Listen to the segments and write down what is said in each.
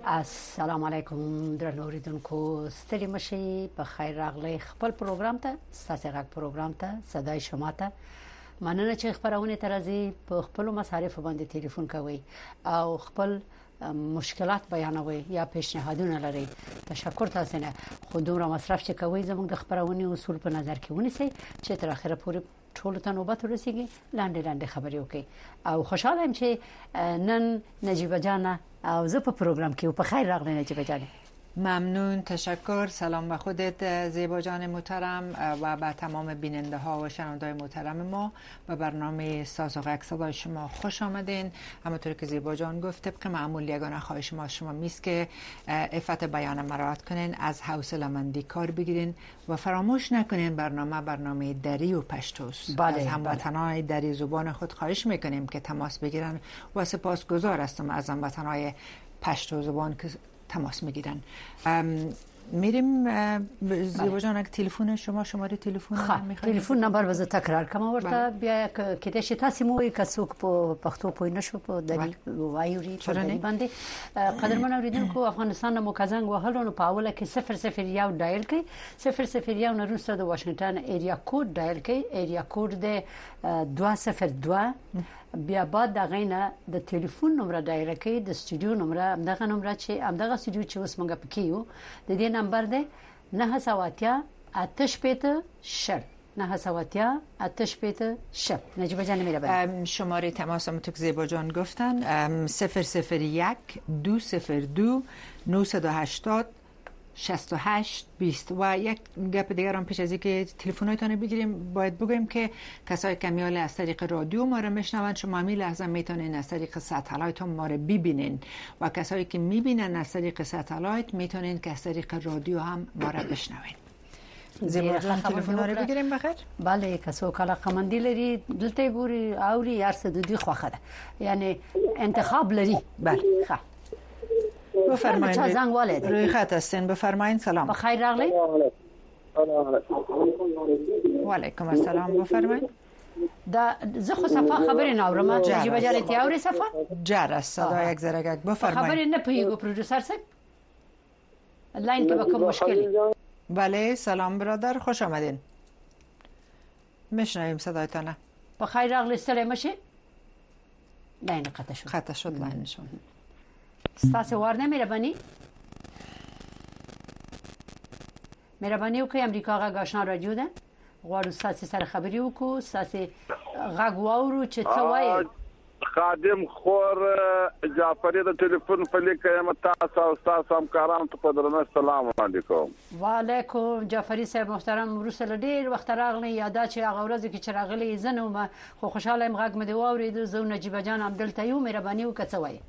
السلام علیکم درنو اوریدونکو، ستړي مشي، په خیر راغلی خپل پروګرام ته، ستاسو غږ پروګرام ته، صداي شما ته مننه چې خبرونه ترازی په خپل مصارف باندې ټلیفون کوي او خپل مشکلات بیانوي یا پیشنهادونه لري. تشکر تاسو نه. خو دومره مصرف چې کوي زموږ د خبرونه اصول په نظر کې ونیسئ چې تر اخره پورې ټول ته نوبت ورسیږي. لاندې خبرې وکړي او خوشاله یم چې نن نجیبه جان او زه په پروګرام کې په خیر راغلی. نجیبه جان ممنون، تشکر. سلام به خودت زیبا جان محترم و به تمام بیننده ها و شنونده‌های محترم ما. به برنامه ساز و غږ صدای شما خوش آمدین. همونطور که زیبا جان گفت طبق معمول یگانه خواهش ما شما میست که عفت بیان مراعات کنین، از حوصله‌مندی کار بگیرین و فراموش نکنین برنامه دری و پشتوست. از هموطنان دری زبان خود خواهش میکنیم که تماس بگیرن و سپاسگزار هستم از هموطنان پشتو زبان که تماس میگیرن. میریم زیبا جان، اگه تلفن شماره تلفن میخواید تلفن نمبر وز تکرار کوم ورته بیا کې د شتاسي مو کڅوک په پښتو پوی نشو په دلی وایوري په دلی باندې. قدرمن اوریدونکو، افغانستان مو کزنګ وهلونو په اوله کې 001 ډایل کړئ، 001 نه وروسته د واشنگټن ایریا کوډ ډایل کړئ، ایریا کوډ د 202. بیا بعد دغه نه د ټلیفون نمبر ډایل کړئ، د سټوډیو نمبر دغه نمبر چې دغه سټوډیو چې اوس موږ پکې یو د دې نمبر ده 970 8 شر 970 8 شر. نجیبه جان میره شماره تماس هم تو که زیبا جان گفتن 001 202 980 68 20. و یک گپ دیگر هم پیش از اینکه تلفن‌هایتان بگیریم باید بگویم که کسایی که میال از طریق رادیو ما رو میشنون شما همین لحظه میتونین از طریق ساتلایت هم ما رو ببینین و کسایی که میبینن از طریق ساتلایت میتونین که از طریق رادیو هم ما رو بشنوین. زیبا جان تلفن رو بگیریم بخیر؟ بله، کسو کلا قمندی لري دلته ګوري اوري یار څه د دې خوخه ده، یعنی انتخاب لري. بله بفرمایید. چه زنگ والد روی خط هستین، بفرمایید. سلام. بخیر راغلی. و علیکم السلام، بفرمایید. دا زه خو صفه خبرې نه اورم. نجیبه جان ته اوري صفه؟ جر صدا یک ذره گک. بفرمایید. خبرې نه پیګو پروډوسر صاحب لاین کې به کوم مشکلی؟ بله سلام برادر، خوش آمدین. میشنویم صدایتان. بخیر راغلی. ستړی مشي. لاین قطع شد. لاین شد. ستاسو وار نه مهرباني وکړئ. امریکا غږ آشنا رادیو ده، غواړو ستاسو سره خبرې وکړو، ستاسو غږ واورو چې څه وایي. خادم خور جعفری د ټلیفون په لیکه یم، تاسو او تاسو همکارانو ته په درنه سلام علیکم. وعلیکم جعفری صاحب محترم، وروسته ډیر وخت راغلی، یاده چې هغه ورځ کې چې راغلی زنه ما خو خوشاله یم غږ مې دی واورید. زه نجیبه جان هم دلته یو، مهرباني وکړئ څه وایي.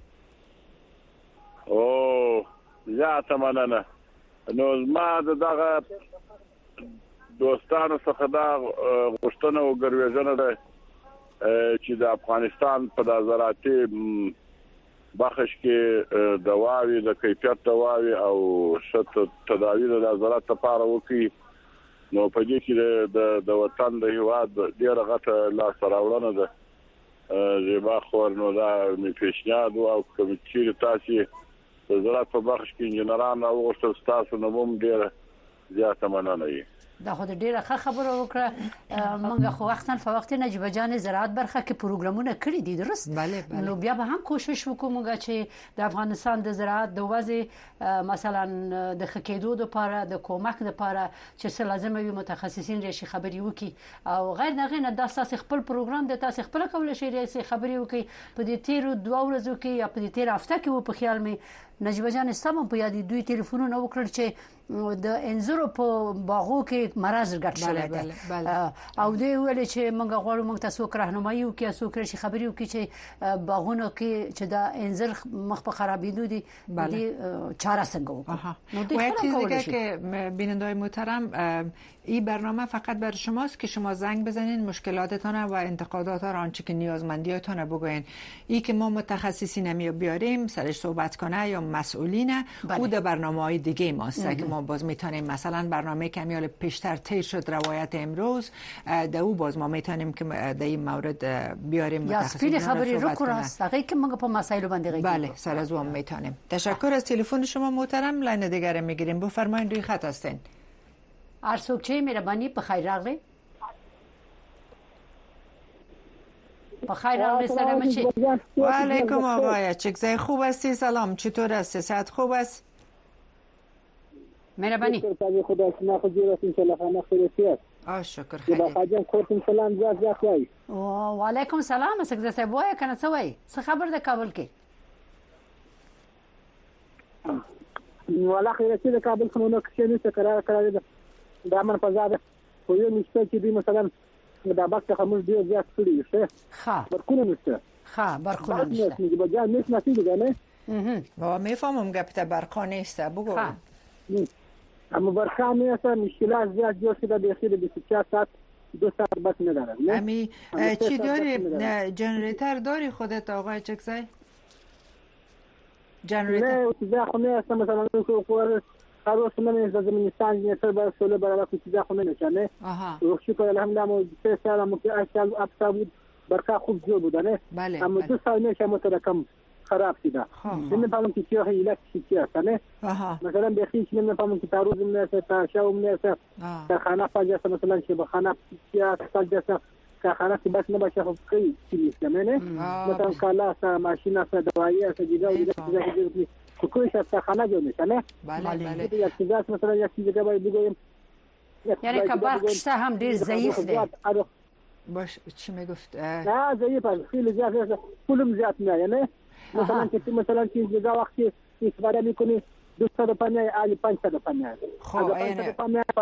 او زیاته مننه. نو ما دغه دوستانو څخه دا غوښتنه وګرځېدنه ده چې د افغانستان په زراعتي بخش کې دواوی د کیفیت دواوی او شت تداوی د زراعت لپاره وکړي. نو په دې کې د وطن د هیواد ډیره غټه لاس راوړنه ده. زیبا خور نو دا می پیشنهاد او کمیټې تاسو د زراعت په بخش کې انجنیران او غوښتل تاسو نوم ډیره زیاته مننه یې. دا خو ډیره ښه خبره وکړه. موږ خو وختن فوقت نجیبه جان زراعت برخه کې پروګرامونه کړی دي، درست؟ بله. نو بیا به هم کوشش وکړو چې د افغانستان د زراعت د وضع مثلا د خکېدو لپاره د کومک لپاره چې څه لازم وي متخصصین راشي خبري وکړي او غیر دغه نه د تاسو خپل پروګرام د تاسو خپل کول شي راشي خبري وکړي. په دې تیر 2 ورځو کې یا په دې تیر هفته کې و په خیال مې نجیبه جان استم په یاد دوی ټلیفونونه وکړل چې د انزورو په باغو کې مرز ګټ شوی دی او دوی ویل چې موږ غواړو موږ تاسو راهنمایي وکړو څو کړي خبري وکړي چې باغونو کې چې دا انزر مخ په خرابېدو دي د چاره څنګه وکړو. نو دوی یک چیزی که بیننده‌های محترم این برنامه فقط برای شماست که شما زنگ بزنین مشکلاتتان و انتقادات را آنچه که نیازمندیاتون بگوین. این که ما متخصصین نمی بیاریم سرش صحبت کنه یا مسئولین او در برنامه‌های دیگه ماست که ما باز میتونیم مثلا برنامه کمیال پیش بیشتر تیر شد روایت امروز در او باز ما میتونیم که در این مورد بیاریم یا سپید خبری رو کراست دقیقی که ما په مسائل باندې بله سر از اون میتونیم. تشکر از تلفن شما محترم. لاین دیگر میگیریم. بفرمایید روی خط هستین. ارسوک چه مهربانی بخیر راغلی. بخیر راغلی سلام چی. و علیکم آقای چکزای خوب هستی؟ سلام چطور هستی؟ صحت خوب است؟ مهربانی. خدا شما خجیر است ان شاء الله خانه خیریت. شکر خیر. خاجم کوتم سلام زیاد وای. و علیکم سلام سګزه صاحب وای کنه څه وای؟ څه خبر ده کابل کې؟ ولا خیریت د کابل کومه کې نه قرار ده. د امن فضا ده. خو یو نشته چې دی مثلا د باک خمس دی زیات کړی شه. ها. برکونه نشته. ها برکونه نشته. نه بجا نه نشته نه. بابا میفهمم گپ برقانه است بگو. اما برخانه است مشکلات زیاد جور شده به خیر 24 ساعت 2 ساعت بس نداره. امی چی داری جنریتور داری خودت آقای چکزای؟ جنریتور نه چیزا خونه است مثلا خور خروس من از زمینستان جنریتور برای سوله برای چیزا خونه نشانه. شکر الحمدلله 3 سال مو که اشتال ابسا بود برکا خوب جو بود نه. اما 2 سال نشه مترکم خراب شده. نمی‌فهمم که چه علت چی است نه. مثلا بخیش نمی‌فهمم که تعرض میشه تا شاو میشه تا خانه فاجعه مثلا که بخانه یا فاجعه که خانه بس نباشه خب کی چیزی نه مثلا کالا سا ماشین سا دوايي سا دیگه کوئی شخص خانه جو میشه نه. بله یا چیزا مثلا یا چیزی که باید بگویم یعنی که برقشته هم دیر ضعیف ده. باش چی میگفت؟ نه ضعیف خیلی زیاد پولم زیاد نه نه. مثلا که دیگه وقتی استفاده میکنی 250 علی 550 خب یعنی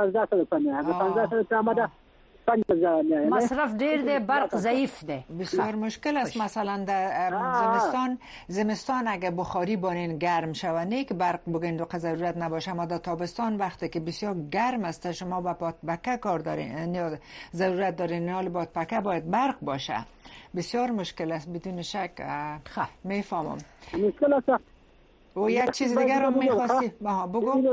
1500 مصرف ډیر دی برق ضعیف دی بسیار مشکل است. مثلا در زمستان اگه بخاری بانین گرم شونه که برق بگین دو ضرورت نباشه، اما در تابستان وقتی که بسیار گرم است شما با بادپکه کار دارین ضرورت دارین نیال بادپکه باید برق باشه. بسیار مشکل است بدون شک. میفهمم مشکل است. و یک چیز دیگر رو میخواستی بگو.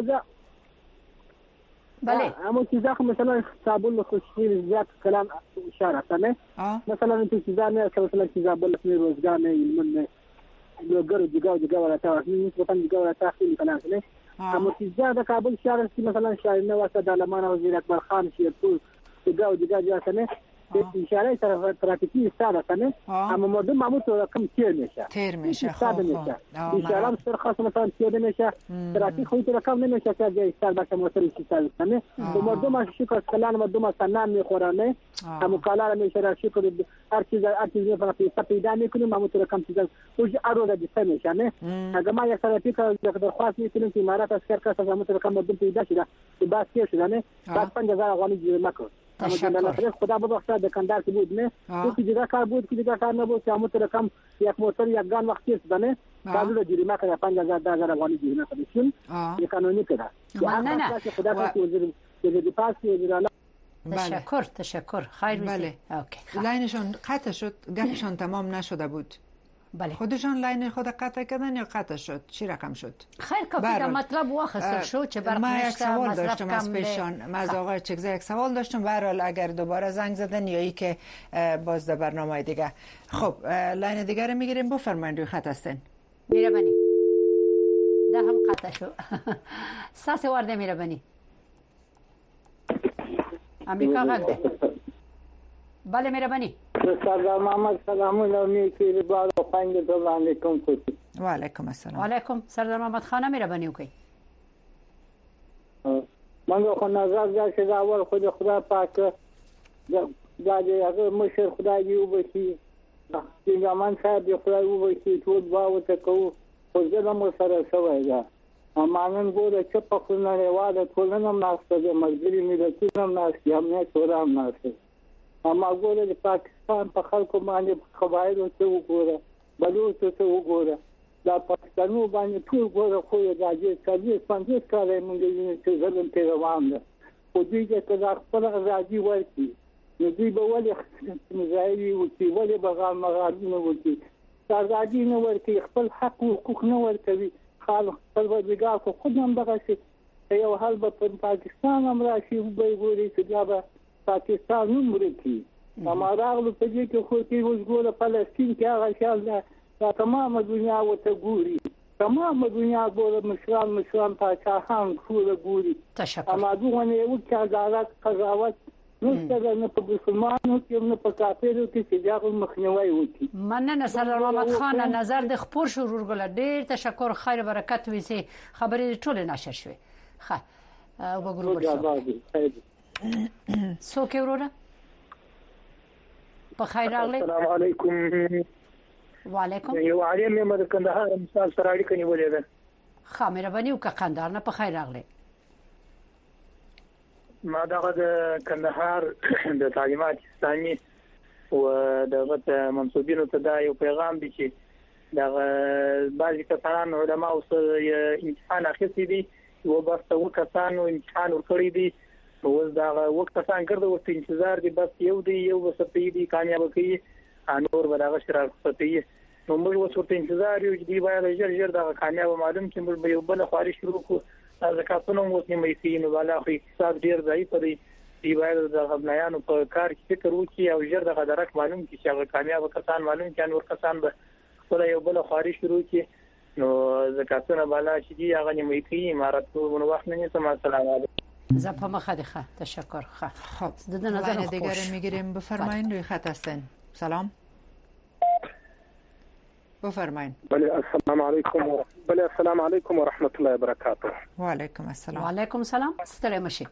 بله اما چیزا مثلا صابون خوشگل زیاد کلام اشاره کنه مثلا این چیزا نه مثلا چیزا بل روزگار نه علم نه لوګر دیگه ولا تاسو مثلا دیگه ولا تاسو کلام نه اما چیزا د کابل شهر کې مثلا شاعر نه واسه د لمن وزیر اکبر خان شیرپور دیگه ځکه نه اشاره ترافیکی استاد کنه اما مردم معمول رقم تیر میشه استاد میشه اشاره سر خاص مثلا تیر میشه ترافیک خودت رقم نمیشه که استاد باشه موتور استاد کنه مردم شکر کلان مردم سنان میخورانه اما کالا میشه شکر هر چیز مثلا پیدا میکنه معمول رقم چیز اوج ارو د میشه نه اگه ما یک ترافیک درخواست میکنیم که امارات اسکر کاسه معمول رقم مردم پیدا شده بس کې شده نه بس 5000 افغاني جریمه کړ. تشکر. خدا ببخشد دکاندار که بود نه تو دیگه کار بود که دیگه کار نبود که همون رقم یک موتور یک گان وقتی است نه کارو جریمه کنه 5000 10000 افغانی جریمه کنه این قانونی کده. نه خدا که وزیر پاس وزیر تشکر خیر بله. اوکی لاینشون قطع شد گپشون تمام نشده بود. بله خودشان لاین خود قطع کردن یا قطع شد چی رقم شد؟ خیر کافی در مطلب واخستر شد چه برق ما یک سوال مصرف داشتم از پیشان از آقای چکزه یک سوال داشتم به هر حال اگر دوباره زنگ زدن یا ای که باز در برنامه دیگه. خب لاین دیگه رو میگیریم بفرمایید روی خط هستین. میربانی ده هم قطع شد ساس ورده میربانی امریکا غږ ده. بله میربانی سلام محمد سلام علیکم بعد خواهند سلام علیکم کوچی و علیکم السلام. و علیکم سردار محمد خانه میربانی وکي من خو نظر دا چې دا ور خو خدا پاک دا دې مشر خدای دی وبخي پیغمبر صاحب دی خدای وبخي ټول باور ته کو خو زه مو سره شوی دا امانن ګوره چې په خونه رواده ټولنه ناشته د ملګری ملتونو ناشته هم نه تورام ناشته اما ګوره د پاکستان په خلکو باندې خبرو ته وګوره بلوچ ته وګوره دا پاکستانو باندې ټول ګوره خو دا چې سرویس باندې کاري مونږ یې چې زلم ته روان ده او دوی چې دا خپل راځي ورتي نو دوی به ولې مزایي وکي ولې بغال مغالونه وکي دا راځي نو ورتي خپل حق او حقوق نه ورکوي خلک خپل وګړي خو خود هم دغه شي یو حال به په پاکستان هم راشي به ګوري چې دا به پاکستان نوم ورکی اما راغلو په دې کې خو کې اوس ګوره فلسطین کې هغه شال دا تمامه دنیا وته ګوري تمامه دنیا ګوره مشران پاکستان ټول ګوري اما دغه یو چې عدالت قضاوت نو نه په مسلمانانو کې نه په کافرو کې چې دا مخنیوي وکړي. مننه سردار محمد خان نظر د خپور شرور ګل ډیر تشکر خیر برکت وي سي خبرې ټول نشر شوي. ښه وګورئ څوک وروره په خیر راغلی. السلام علیکم. وعلیکم. یو عالم یم د کندهار مثال سره اړیکه نیولې ده. ښه مهرباني وکړه کندهار نه په خیر راغلی. ما دغه د کندهار د تعلیمات اسلامي او دغه منسوبینو ته دا یو پیغام دی چې دغه بعضی کسان علما او امتحان اخیستی دي او بس څو کسان امتحان ورکړي دي او دا وخت کسان ګرځي او انتظار دي بس یو بس په دې کامیاب کوي انور بداغه شرار کوي نو موږ اوس ورته انتظار یو چې دی باید ژر دا کامیاب معلوم چې موږ به یو بل خواري شروع کو زکاتونه مو نه مې نو والا خو اقتصاد ډیر ضعیف دی باید د غبنیانو په کار کې فکر وکړي او ژر د درک معلوم کړي چې هغه کامیاب کسان معلوم کړي نور کسان به خپل یو بل خواري شروع کړي نو زکاتونه والا چې دی هغه نه مې امارات نو وخت نه سم. السلام علیکم. زپا مخدخه تشکر. خب د نظر دیگر میگیریم. بفرمایید روی خط هستین. سلام بفرمایید. بله السلام علیکم. بله السلام علیکم و رحمت الله و برکاته. و علیکم السلام. و علیکم السلام. ستړي مشي.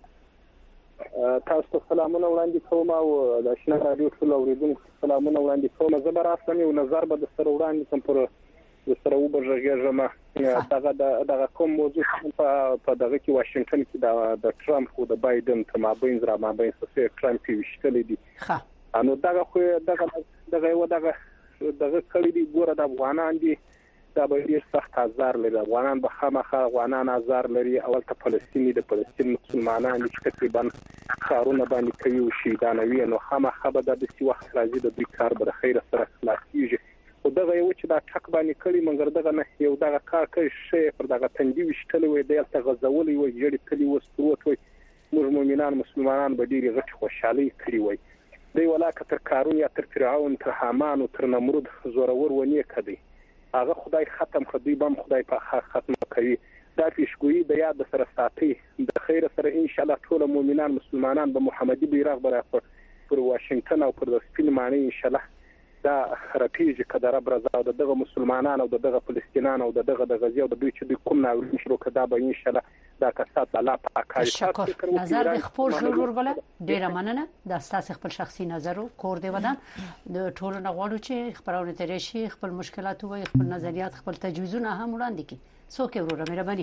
تاسو ته سلامونه وړاندې کوم او د آشنا رادیو ټول اوریدونکو سلامونه وړاندې کوم. زه به راستم یو نظر به د سره وړاندې کوم پر د سره وبرژګه دغه کوم موضوع په دغه کې واشنگټن کې د ټرمپ او د بایدن ته مابین را مابین څه ټرمپ وشتل دي. نو دغه خو دغه کړي دي ګوره د افغانان دي دا به ډیر سخت آزار لري. افغانان به خامخا افغانان آزار لري. اول ته فلسطیني د فلسطین مسلمانان چې تقریبا کارونه باندې کوي او شهیدانوي نو خامخا به د دې وخت راځي د دې کار به خیر سره خلاصيږي. او دغه یو چې دا ټک باندې کړي منګر دغه نه یو دغه کار کوي شی پر دغه تندي وشتل وي دلته غزولي وي جړي کلی وستروت وي موږ مؤمنان مسلمانان به ډیره غټ خوشحالي کړی وي. دی ولاکه تر کارون یا تر فرعون تر حامان او تر نمرود زورور ونی کړي هغه خدای ختم کړي بم خدای په ختم کوي. دا پیشګویی د یاد سره ساتي د خیر سره ان شاء الله ټول مؤمنان مسلمانان به محمدي بیرغ برابر پر واشنگټن او پر سپین معنی ان شاء الله دا رپیږي کده رب رضا دغه مسلمانانو او دغه فلسطینیانو او دغه د غزي او د دوی چې کوم ناورین شروع کړه به ان شاء الله دا کسات الله پاک شکر. نظر د خپل ضرور غله ډیره مننه د تاسو خپل شخصي نظر او کور دی ودان د ټولو نغواړو چې خبرونه ترې شي خپل مشکلات او خپل نظریات خپل تجویزونه هم وړاندې کړي. څوک وروره مهرباني.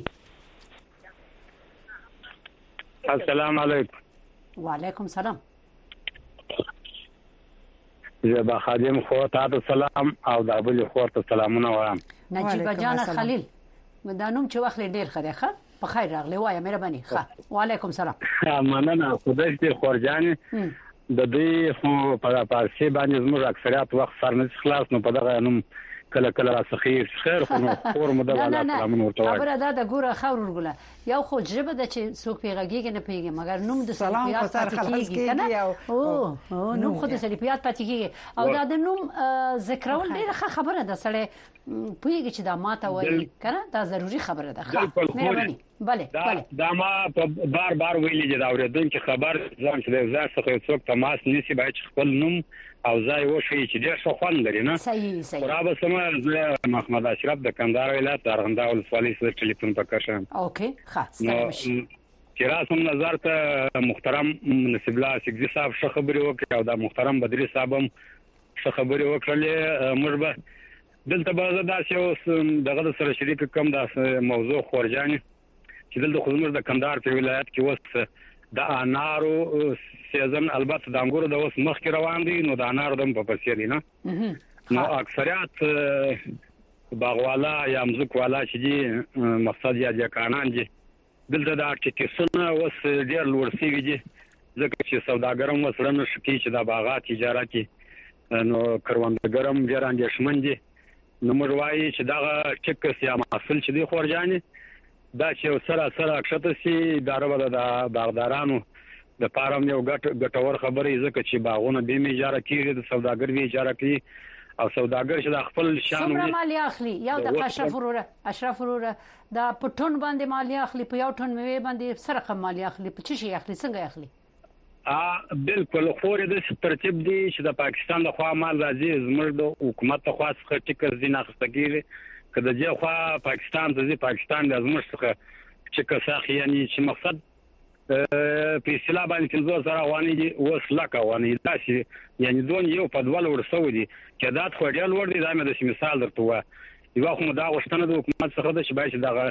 السلام علیکم. وعلیکم السلام. زبا خادم خو ته سلام او د ابل خو ته سلامونه وایم. نجیب جان خلیل مدانوم چې وخت ډیر خدای په خیر راغلی وای مهرباني. ښه وعلیکم السلام. مننه خدای دې خورجان د دې خو په پارسي باندې زموږ اکثریت وخت سر نه خلاص نو په دغه نوم کله کله خیر خو نو خور مده والا سلامونه ورته وای. خبره دا د ګوره خور ورګله یو خو جبه د چې څوک پیغاږي نه پیږي مګر نوم د سلیپیات پاتې کیږي کنه او نوم خو د سلیپیات پاتې کیږي او دا د نوم ذکرول ډیره خبره ده سره پیږي چې دا ماته وایي کنه دا ضروری خبره ده. مهرباني. بله دا ما په بار ویلي چې دا اوریدونکو خبر ځان چې ځان څخه څوک تماس نیسی باید خپل نوم او ځای وشي چې ډیر ښه خوند لري نه. صحیح. را به سم محمد اشرف د کندهار ولایت ارغنداو ولسوالۍ سره ټلیفون پکښم. اوکې ښه. چې راسم نظر ته محترم نصیب الله سګزي صاحب ښه خبري وکړي او د محترم بدري صاحب هم ښه خبري وکړلې. موږ به دلته به داسې اوس دغه سره شریک کوم د موضوع خورجاني چې دلته خو موږ د کندهار په ولایت کې اوس د انارو سیزن البته د انګورو د اوس مخ کې روان دي نو د انارو د په پسې دي نه. نو اکثریت باغوالا یا مزکوالا چې دي مقصد یا کانان دي دلته د ارټیکسونه اوس ډیر لوړ سیږي دي ځکه چې سوداګرم وسره نشي چې د باغات تجارت نو کروندګرم ډیر اندېښمن دي. نو موږ وایي چې دا ټیکس یا محصول چې دی خورجاني دا چې سره اکشته سي دارو د باغدارانو د پارم یو ګټور خبرې ځکه چې باغونه به می اجاره کیږي د سوداګر وی اجاره کوي او سوداګر چې د خپل شان څومره مالیه اخلي یو د اشرف وروره دا پټون باندې مالیه اخلي په یو ټون میوه باندې سره کوم مالیه اخلي په چی شي اخلي څنګه اخلي بالکل خو د ترتیب دی چې د پاکستان د خوا مال راځي زموږ د حکومت د خوا څخه ټیکس دي نه خستګيري کله چې خوا پاکستان ته پاکستان د زموږ څخه ټیکس اخلي یعنی چې مقصد په اصطلاح باندې څنګه سره وانی دي وسلکه وانی داسي یعنی دون یو په ډول ورسو دي چې دا خو ډیر ور دي دا مې د مثال درته و یو خو دا غوښتنه د حکومت څخه د شبای چې دغه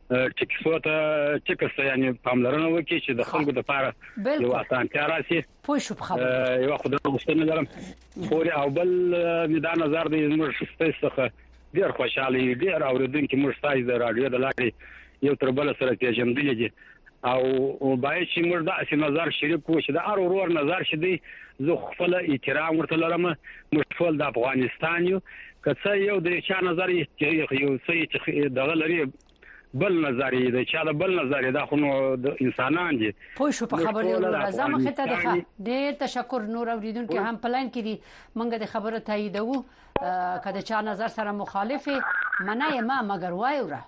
ټیکس یعنی پاملرنه وکړي چې د خلکو لپاره یو اسانتیا راشي پوه شو په خبره یو خو د غوښتنه لرم پورې او بل میدان نظر د زموږ څخه ډیر خوشاله ډیر اوریدونکو موږ تاسو د رادیو د لارې یو تر بل سره پیژندل دي او باید چې موږ د اصل نظر شریک کو چې د ارور نظر شدي زه خپل احترام ورته لرم موږ ټول د افغانستان یو که یو د چا نظر یو څه دغه لري بل نظر دی چې دا بل نظر دا خو د انسانان دي پوه شو په خبرې لازم خته ده ډېر تشکر نور اوریدونکو هم پلان کړي مونږ د خبره تاییدو کله چا نظر سره مخالفه منای ما مگر وایوره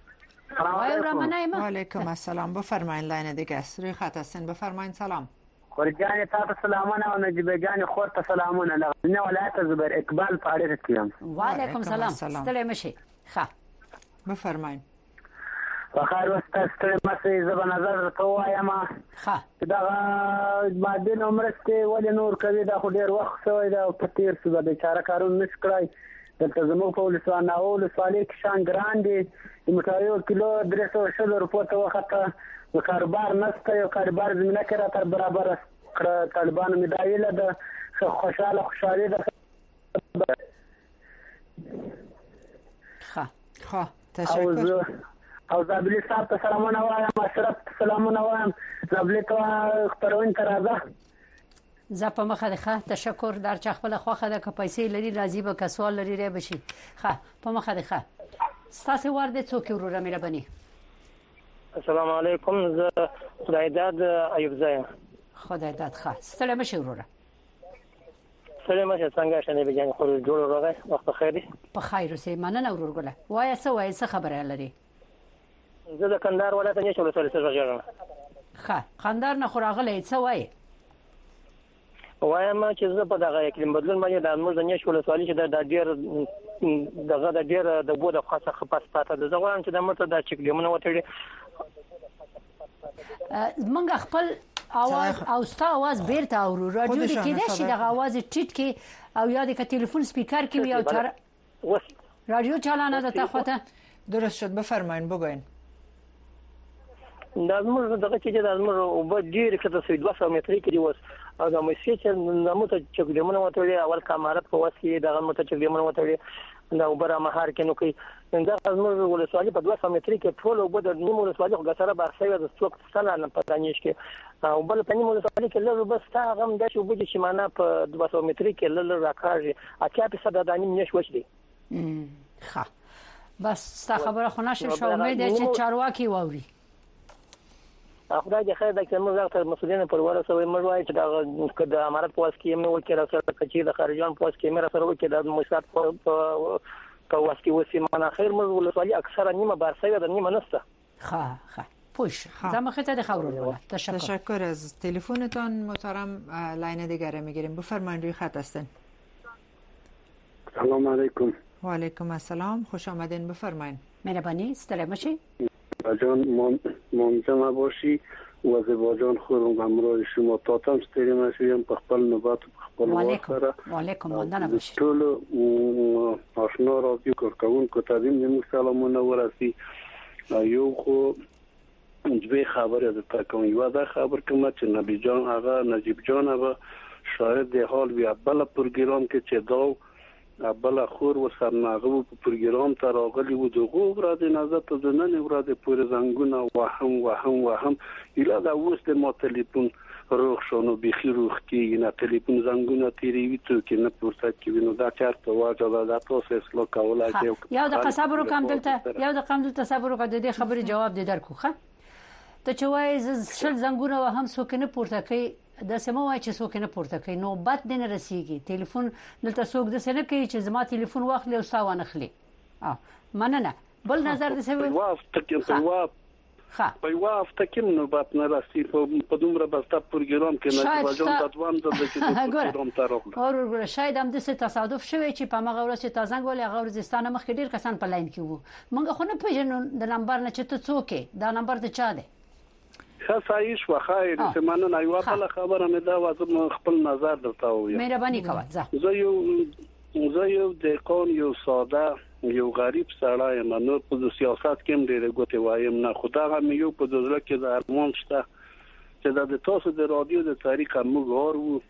وعلیکم السلام بفرمایید لاین دیگه است روی خط هستین بفرمایید سلام خورجان تاسو سلامونه او نجیب جان خور ته سلامونه نه ولایت زبر اقبال فارغ کیم وعلیکم السلام ستړي مشي ښه بفرمایید بخیر واستستړي مشه زب نظر ته وایم ښه دا ماده عمرسته ول نور کوي دا خو ډیر وخت شوی دا په تیر څه د بیچاره کارون نشکړای دلته زموږ په ولسوالۍ او ولسوالۍ کې شان ګراندي متایو کیلو 360 روپو ته وخته د کاروبار نشته یو کاروبار زمينه کې را تر برابر کړ طالبان مدایله ده خوشاله ده ښه تشکر او زابلی صاحب ته سلامونه وایم اشرف سلامونه وایم زابلی ته خبرون ترازه زه په مخه ده تشکر در چا خپل خوخه ده که پیسې لري راځي به که سوال لري ری بشي ښه په مخه ده ستاسو ورده څوک وروره مهرباني السلام علیکم زه خدایداد ایوب زایم خدایداد ستړي مشه وروره ستړي مشه څنګه شنه بجان خو جوړ راغی وخت خیر په خیر اوسې مننه ورورګله وای څه خبره لري زه د کندهار ولایت نه شول سره غږم کندهار نه خو راغلی څه وای وایم چې زه په دغه اقلیم بدلون باندې د موږ د نشول سوالي چې د ډیر دغه د ډیر د بوده خاصه خپات پاته د زغوان چې د مرته د چکلیمونه وتړي منګ خپل اواز او ستا اواز بیرته اورو رادیو کې کېده چې د اواز ټیټ کې او یا د تلیفون سپیکر کې وي او چر رادیو چالانه ده تاخته درست شد بفرمایید بگوین د موږ دغه چې د موږ او په ډیر کته 200 متر کې دی وس او د مې چې نموته چکلیمونه وتړي اول کامارت په واسي دغه مته چکلیمونه وتړي دا وبره مهار کې نو کې دا موږ ولسوالۍ په 200 متر کې ټول وب د نیمو ولسوالۍ غسره بارسوي د څوک ستنه نه پدانیش کې او بل په نیمو ولسوالۍ کې لږ بس تا غم د شو بده چې معنا په 200 متر کې لږ راکاږي اته په صد د نیم نش وشدي ښه بس ستا خبره خو نشه شو امید چې چارواکي ووري خدای دې خیر دا چې موږ تر مسؤلین پر ورسوي موږ وایي چې د امارات پوس کې موږ وکړو سره چې د خارجيان پوس کې موږ سره وکړو د مشرات په واسطه وسی معنا خیر موږ ولسوالۍ اکثره نیمه بارسوي د نیمه نسته ښه پوش زمخته د خبرو تشکر از تلفنتان محترم لاین دیگر میگیریم بفرمایید روی خط هستین سلام علیکم و علیکم السلام خوش آمدین بفرمایید مهربانی سلام باشی جان ممنون باشی و زیباجان خودم همراه شما تاتم ستریم شویم په خپل نوبت په خپل وخت و علیکم مندنه باشی ټول آشنا راځي کارکونکو ته دې سلامونه ورسي یو خو دوی خبره ده تا کوم یو دا خبر کوم چې نبی جان هغه نجیب جان هغه شاهد د حال وی بل پروګرام کې چې دا بل خور و سرناغه په پروګرام ته راغلی و دغه ورته نظر ته نن ورته پورې زنګونه وهم اله دا وست ما تلیفون روغ شو نو بيخي روغ کې نه ټلیفون زنګونه تیری وي ته کې نه پورته کې نو دا چارته واجب دا تاسو اصلاح کولای شئ یو د صبر وکم دلته صبر وکړه د دې خبرې جواب دې درکو ښه ته چې وای شل زنګونه و هم څوک نه پورته کوي د سمو وای چې څوک نه پورته کوي نو بد نه رسیږي ټلیفون دلته څوک د سره کوي چې زما ټلیفون واخلې او ساوانه خلی مننه بل نظر د سوي په یو هفته کې نو بات نه راسي په دومره بسته پروګرام کې نه وځم د دوام د پروګرام تاروخ اور شاید هم د تصادف شوی چې په مغه ورځ چې تازه غولې هغه ورزستانه مخ ډیر کسان په لاین کې وو مونږ خو نه پیژنو د نمبر نه چې ته څوک دا نمبر ته چا دی خاصایش وخایر چې مننه یو بل خبره مې دا وځم خپل نظر درته وایم مهرباني کوه زه یو د قانون یو ساده یو غریب سړی یم نو په سیاست کې هم ډېر غوته وایم نه خدای هم یو په ځل کې د ارمان شته چې د تاسو د رادیو د تاریخ موږ وو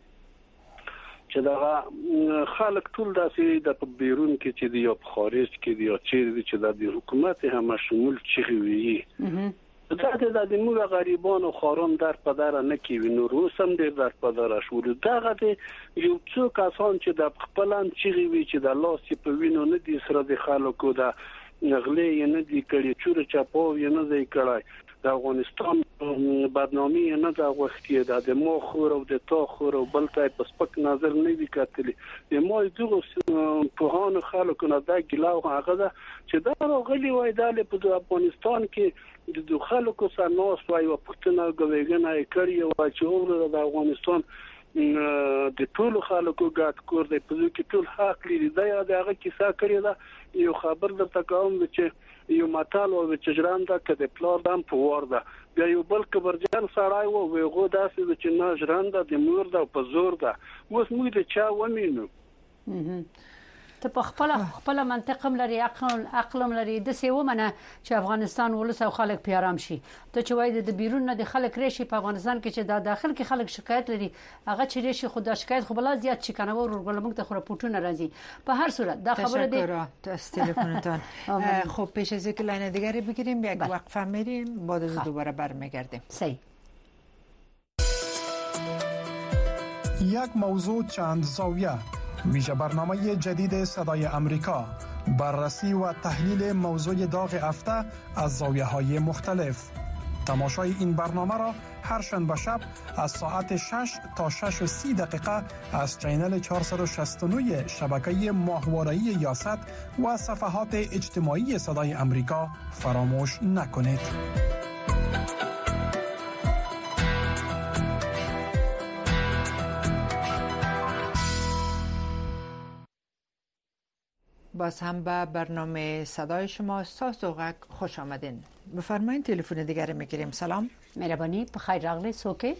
چې دا خلک ټول داسې د بیرون کې چې دی یا په خارج کې دی یا چې د حکومت هم شمول چغي وي دا د موږ غریبانو خارون در پدر نه کیوي نو روسم ډیر در پدر شول دا د یو څو کسان چې د خپلان چغي وي چې د لاس په وینو نه دي سره د خلکو د نغلې نه دي کړي چور چاپو نه دی کړای د افغانستان بدنامي نه د وختي د مخ او د تاخور او بل ته په سپک نظر نه دی کتلی د مو دغه په هان خلکو نه د ګلاو هغه چې دا غلي وای د افغانستان کې د خلکو سره نو سوای او پښتنه غوېګنه کړی او چې د افغانستان د ټول خلکو ګډ کور دی په کې ټول حق لري دا هغه کیسه کړی دا یو خبر درته کوم چې یو متال او چې ژرنده کده پلار دم په ورده بیا یو بل کبرجان سړی وو ویغو داسې چې نه ژرنده د مور ده په زور ده اوس موږ د چا ومنو ته په خپل منطقم لري عقلم لري د سیو منه چې افغانستان ولس او خلک پیارام شي ته چې وای د بیرون نه د خلک ریشي په افغانستان کې چې د داخل کې خلک شکایت لري هغه چې ریشي خو د شکایت خو بل زیات چې کنه ورغله موږ ته خو راپورټونه راځي په هر صورت دا خبره دی تاسو تلفنتون خب پیش از اینکه لاین دیگری بگیریم یک وقفه میریم بعد از دوباره برمیگردیم صحیح یک موضوع چند زاویه ویژه برنامه جدید صدای امریکا بررسی و تحلیل موضوع داغ هفته از زاویه‌های مختلف تماشای این برنامه را هر شنبه شب از ساعت 6 تا 6:30 دقیقه از چینل 469 شبکه ماهواره‌ای یاست و صفحات اجتماعی صدای امریکا فراموش نکنید. باز هم به برنامه صدای شما ساسوغک خوش آمدین. بفرمایید تلفن دیگر میگیریم. سلام. مهربانی بخیر راغلی سوکه.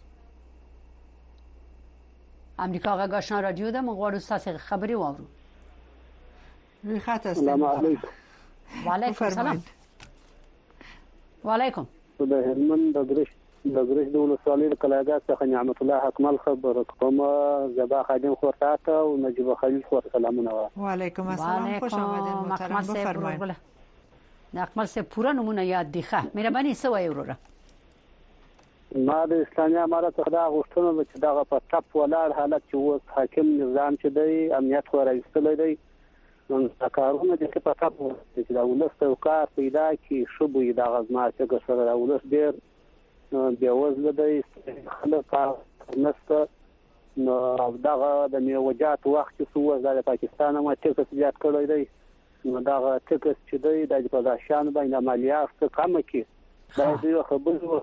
امریکا غږ آشنا رادیو ده مغواړو تاسو خبري واورو. روی خط است. سلام علیکم. وعلیکم السلام. وعلیکم. د هلمند د ګرش د ولسوالۍ د کلاګات څخه نعمت الله حکمل خبر کوم زبا خادم خورتاته او نجيب خلیل خور سلامونه وعلیکم السلام خوش آمدید محترم بفرمایید. اکمل سے پورا نمونه یاد دی ښه مهرباني سوای وروره. ما د اسلامي امارت خدا غوښتنه چې دغه په ټپ ولاړ حالت چې اوس حاکم نظام چې دی امنیت خو راځي دی نو کارونه چې په ټپ چې دا ولست او کار پیدا کی شوبې د غزما چې سره ولست ډیر بیا وزله دی خلک نسته نو دغه د میوجات وخت چې سوه د پاکستان ما ټکس زیات کړی دی نو دغه ټکس چې دی د پداشان باندې عملیات څه کم کی دا یو خبره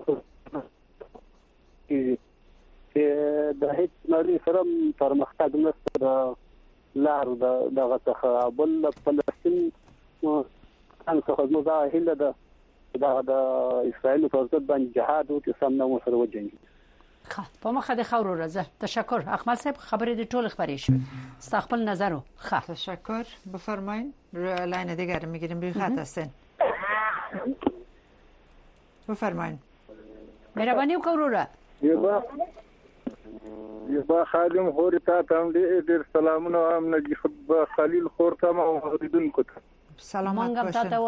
چې د هیڅ نړۍ سره پرمختګ نشته لار دغه څخه بل فلسطین ان څه خدمت هله ده دا د اسرائیل په ضد باندې جهاد او تسم نو سره وجنګي ښه په مخه د خورو راځه تشکر احمد صاحب خبرې د ټول خبرې شو استقبال نظر ښه تشکر بفرمایید لاین دیگر میگیریم روی خط هستین بفرمایید مهرباني وکړه یبا خادم خور ته تم دې سلامونه ام نجيب خلیل خور ته اوریدونکو ته سلامت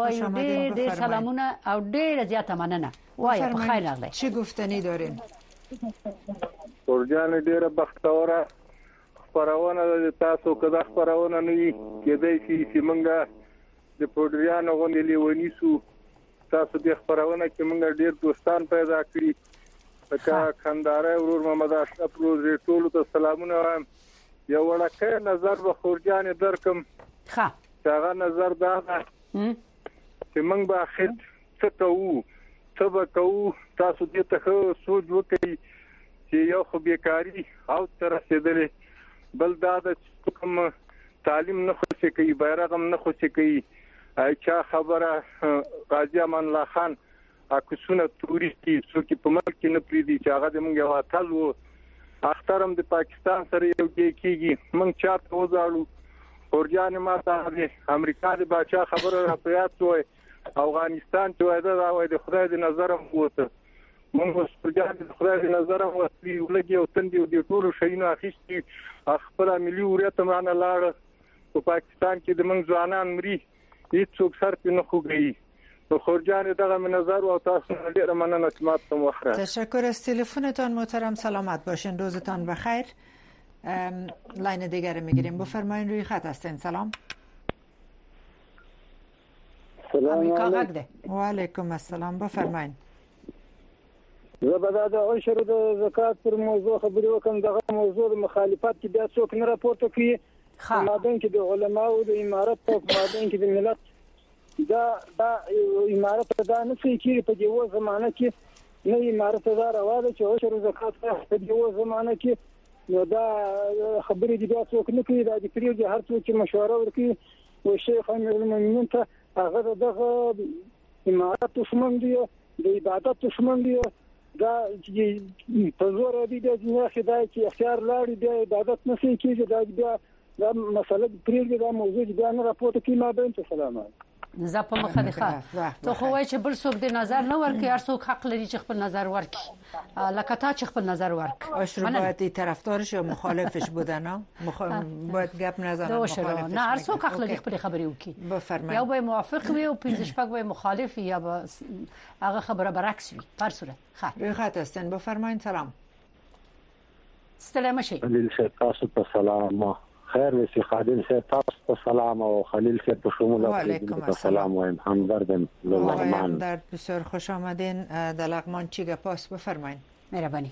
باشین. ډېر سلامونه او ډېر زیاته مننه. وای په خیر راغلی. چی گفتنی دارین؟ ورجان ډیره بختوره خبرونه د تاسو کده خبرونه نه کېدای شي چې موږ د پودریانو غونډې لیونی سو تاسو د خبرونه کې موږ ډیر دوستان پیدا کړی لکه کندهار ورور محمد اشرف روزي ټول ته سلامونه وایم یو ورکه نظر به خورجان درکم ښه هغه نظر دا چې موږ به اخر څه کوو څه به کوو تاسو دې ته سوچ وکړئ چې یو خو بیکاری او تر رسیدلې بل دا د کوم تعلیم نه خوشي کوي بیرغ هم نه خوشي کوي چا خبره غازی امان الله خان اکوسونه توريستي څوک په ملک کې نه پریدي چې هغه د موږ یو اتل وو اخترم د پاکستان سره یو کېږي موږ چاته وځاړو خورجان ماته د امریکا د بادشاہ خبره راپیات وای افغانستان ته وای دا وای د خدای د نظر وته موږ خورجان د خدای د نظر وته ولګي او تندي او د ټولو شینو اخیستي خپل ملي وریت معنا لاړ په پاکستان کې د موږ ځوانان مري هیڅوک سر په نه خوږي نو خورجان دغه نظر او تاسو ډیر مننه چې ماته مخره تشکر از تلفنتان محترم سلامت باشین روزتان بخیر لاین دیگر میگیریم بفرمایید روی خط هستین سلام و علیکم السلام بفرمایید زبدا د عشر د زکات پر موضوع خبرې وکم دغه موضوع د مخالفت کې بیا څوک نه راپورته کوي مابین کې د علماو د امارت او مابین کې د ملت دا امارت دا نه کیږي په دې زمانه کې نه امارت دا راوړي چې عشر زکات په دې زمانه کې نو دا خبرې دي بیا څوک نه کوي دا د پریږي هر څوک چې مشوره ورکړي او شیخ امیر المؤمنین ته هغه دغه امارت دشمن دی د عبادت دشمن دی دا چې په زور دی د دنیا خدای چې اختیار لري د عبادت نه کیږي دا مسله پریږي دا موضوع بیا نه راپورته کوي ما بین ته سلامات زپ مخدخه ته خو وای چې بل څوک د نظر نه ورکي هر څوک حق لري چې خپل نظر ورکي لکه تا چې خپل نظر ورک اشرباتی طرفدارش یا مخالفش بودن باید گپ نزنن مخالفش نه هر څوک حق لري خپل خبري وکي بفرمایید یا به موافق وي او پنځه شپږ به مخالف یا به هغه خبره برعکس وي پر صورت روی خط هستین بفرمایید سلام سلام شي خلیل شه تاسو ته سلام خیر وسی خادم شه تاسو ته سلام او خلیل شه په شمول علیکم السلام وایم همدردم لغمان در بسیار خوش آمدین در لغمان چی گپاس بفرمایید مهربانی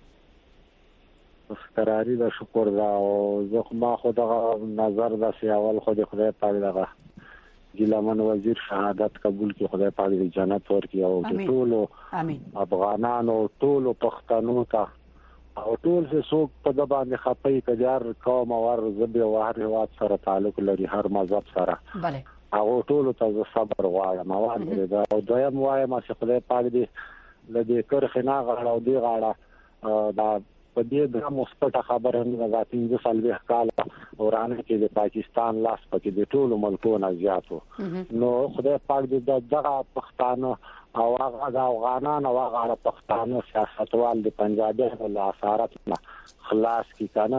استراری د شکر دا او زه ما خو دغه نظر د سیاول خو د خدای پاک دغه ګلمن وزیر شهادت قبول کی خدای پاک دې جنت ورکړي او ټول امين افغانانو ټول پښتنو ته او ټول څه څوک په د باندې خپي کجار قوم او زبې او هر هواد سره تعلق لري هر مذهب سره bale هغه ټول ته صبر غواړم او دا او دویم وایم چې خدای پاک دې لدې کرخ نه غاړه او دې غاړه دا په دې د مثبت خبره نه ذاتي د سلوي کال اورانه کې د پاکستان لاس پکې د ټولو ملکونو زیاتو نو خدای پاک دې دغه پښتانه او هغه د افغانانو او هغه پښتانه سیاستوال د پنجابیانو له اثرات نه خلاص کی کنه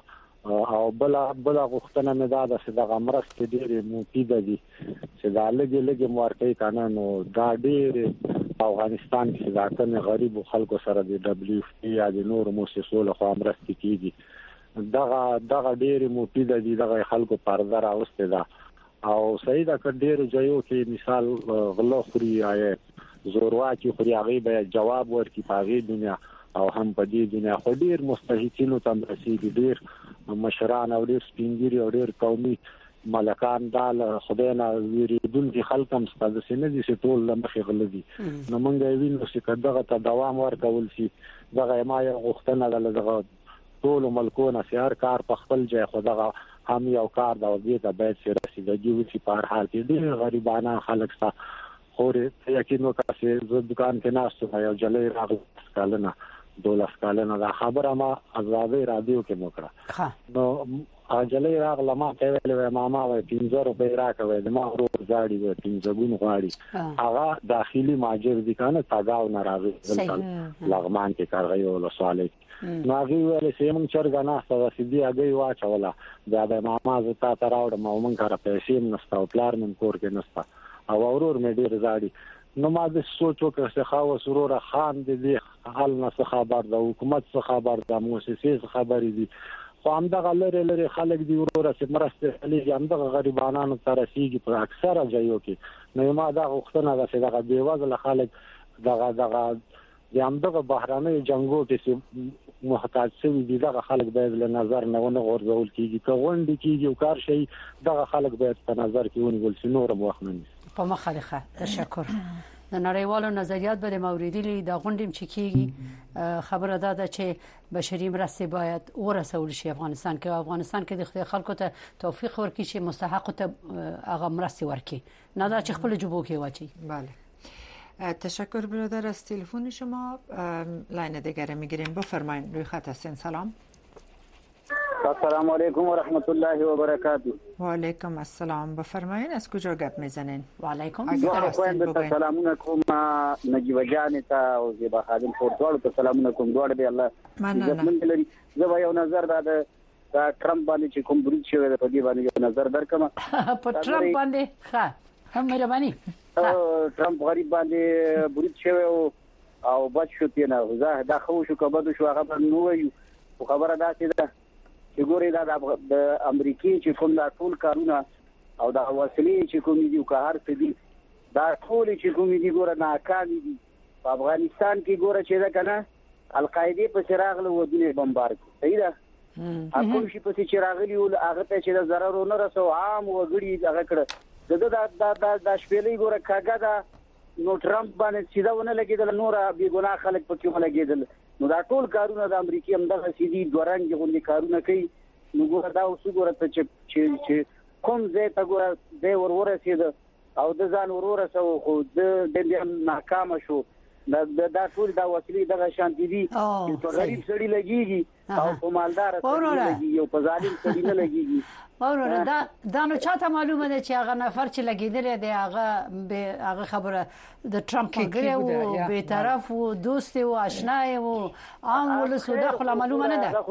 او بل غوښتنه مې دا د دغه مرستې ډېرې مفیده دي چې دا لګي مورکې کنه نو دا ډېر افغانستان کې ځکه غریب خلکو سره د دبليو اف پی یا د نور مؤسسو له خوا مرستې کیږي دغه ډېر مفیده دي دغه خلکو پرده راوسته ده او صحیح ده چې ډېر ځایو کې مثال غلو خوري آی زورواکي خوري هغه به جواب ورکړي په هغه دنیا او هم په دې دنیا خو ډېر مستحقینو ته رسیدي ډېر مشران او ډېر سپینګری او ډېر قومي ملکان دال خدای نه ویریدون دي خلکم ستاسو سینې دي چې ټول لمخې غلدي نو مونږ وینو چې دغه ته دوام ورکول شي دغه ما یو غوښتنه دغه ټول ملکونه سیار کار په خپل ځای خدغه هم یو کار دا دې ته باید چې رسیدګي وشي په هر حال کې ډېر غریبانه خلک سره خوري یقین وکړه چې زه دکان کې ناست یو جلې راغله کالنه 12 کالنه دا خبره ما ازادي رادیو کې وکړه نو اجلې راغله ما ته ویل ماما وای 15 روپۍ راکوي د ما ورور ځاړي و 15 ګون غواړي هغه داخلي ماجر دي کنه تاګاو ناراضي لغمان کې کارغي او سوالې ناغي ویل چې موږ چرګانا سوسیدي هغه واچوله دا د ماما زتا تراوړ ما موږ کار پیسې نستا او پلار من کور کې نستا او ورور مې ډیر زاړي نو ما د سوچ وکړ چې خاص ورور خان دې حال نه خبر ده حکومت څخه خبر ده مؤسسې څخه خبرې دي خو همدغه لري خلک دی ورور چې مرسته کوي همدغه غریبانو ته رسیږي په اکثره ځایو کې نو ما دا غوښتنه ده چې دغه بیوزله خلک دغه همدغه بهراني جنگو کې محتاج شوی دي دغه خلک باید له نظر نه ونه غورځول کیږي که غونډې کیږي او کار شي دغه خلک باید په نظر کې ونیول شي نور وخت نه نیسي په مخالفه تشکر د نړیوالو نظریات به موریدلی د غونډې چې کیږي خبره ده چې بشري مرستې باید ورسول شي افغانستان کې د خلکو ته توفیق ورکړي چې مستحق ته هغه مرستې ورکړي نه دا چې خپل جوبو کې واچي. بله تشکر برادر. از تلفن شما لاین دیگر میگیریم بفرمایید روی خط هستین. سلام. السلام علیکم و رحمت الله و برکاته. و علیکم السلام. بفرمایید از کجا گپ میزنین؟ و علیکم السلام. سلامونه کوم نجیب جان ته او زیبا خادم پورتوالو ته سلامونه کوم دوړ دی الله مننه. زه یو نظر ده دا ټرمپ باندې چې کوم برید شوی ده په دې باندې یو نظر درکم. په ټرمپ باندې ښه هم مهرباني ټرمپ غریب باندې برید شوی او بچ شو تینا زه دا خو شو کبد شو هغه نو وي خبره ده چې ګوري دا د امریکای چې کوم دا ټول کارونه او دا وسلې چې کوم دي او کار څه دي دا ټول چې کوم دي ګوره ناکام دي. په افغانستان کې ګوره چې دا کنه القاعده په چراغ له ودونه بمبار صحیح ده اكو شي په چراغ له هغه ته چې د ضرر نه رسو عام وګړي هغه کړ دا شپېلې ګوره کاګه دا نو ټرمپ باندې سیده ونه لګیدل نور بي ګناه خلک پکې ونه لګیدل نو دا ټول کارونه د امریکای هم دغه سیدي دورانګ غونډې کارونه کوي نو ګوره دا اوس ګوره ته چې کوم ځای ته ګوره د ورسېد او د ځان ورسو خو د دې ناکام شو دا ټول دا وسیلې دغه شانتي دي چې غریب سړي لګيږي او په مالدار سړي لګيږي او په ظالم سړي نه لګيږي. اوره دا نو چاته معلومه ده چې هغه نفر چې لګیدل دی هغه خبره د ټرمپ کې او به طرف او دوست او آشنا او عام ولسو دا خو معلومه نه ده.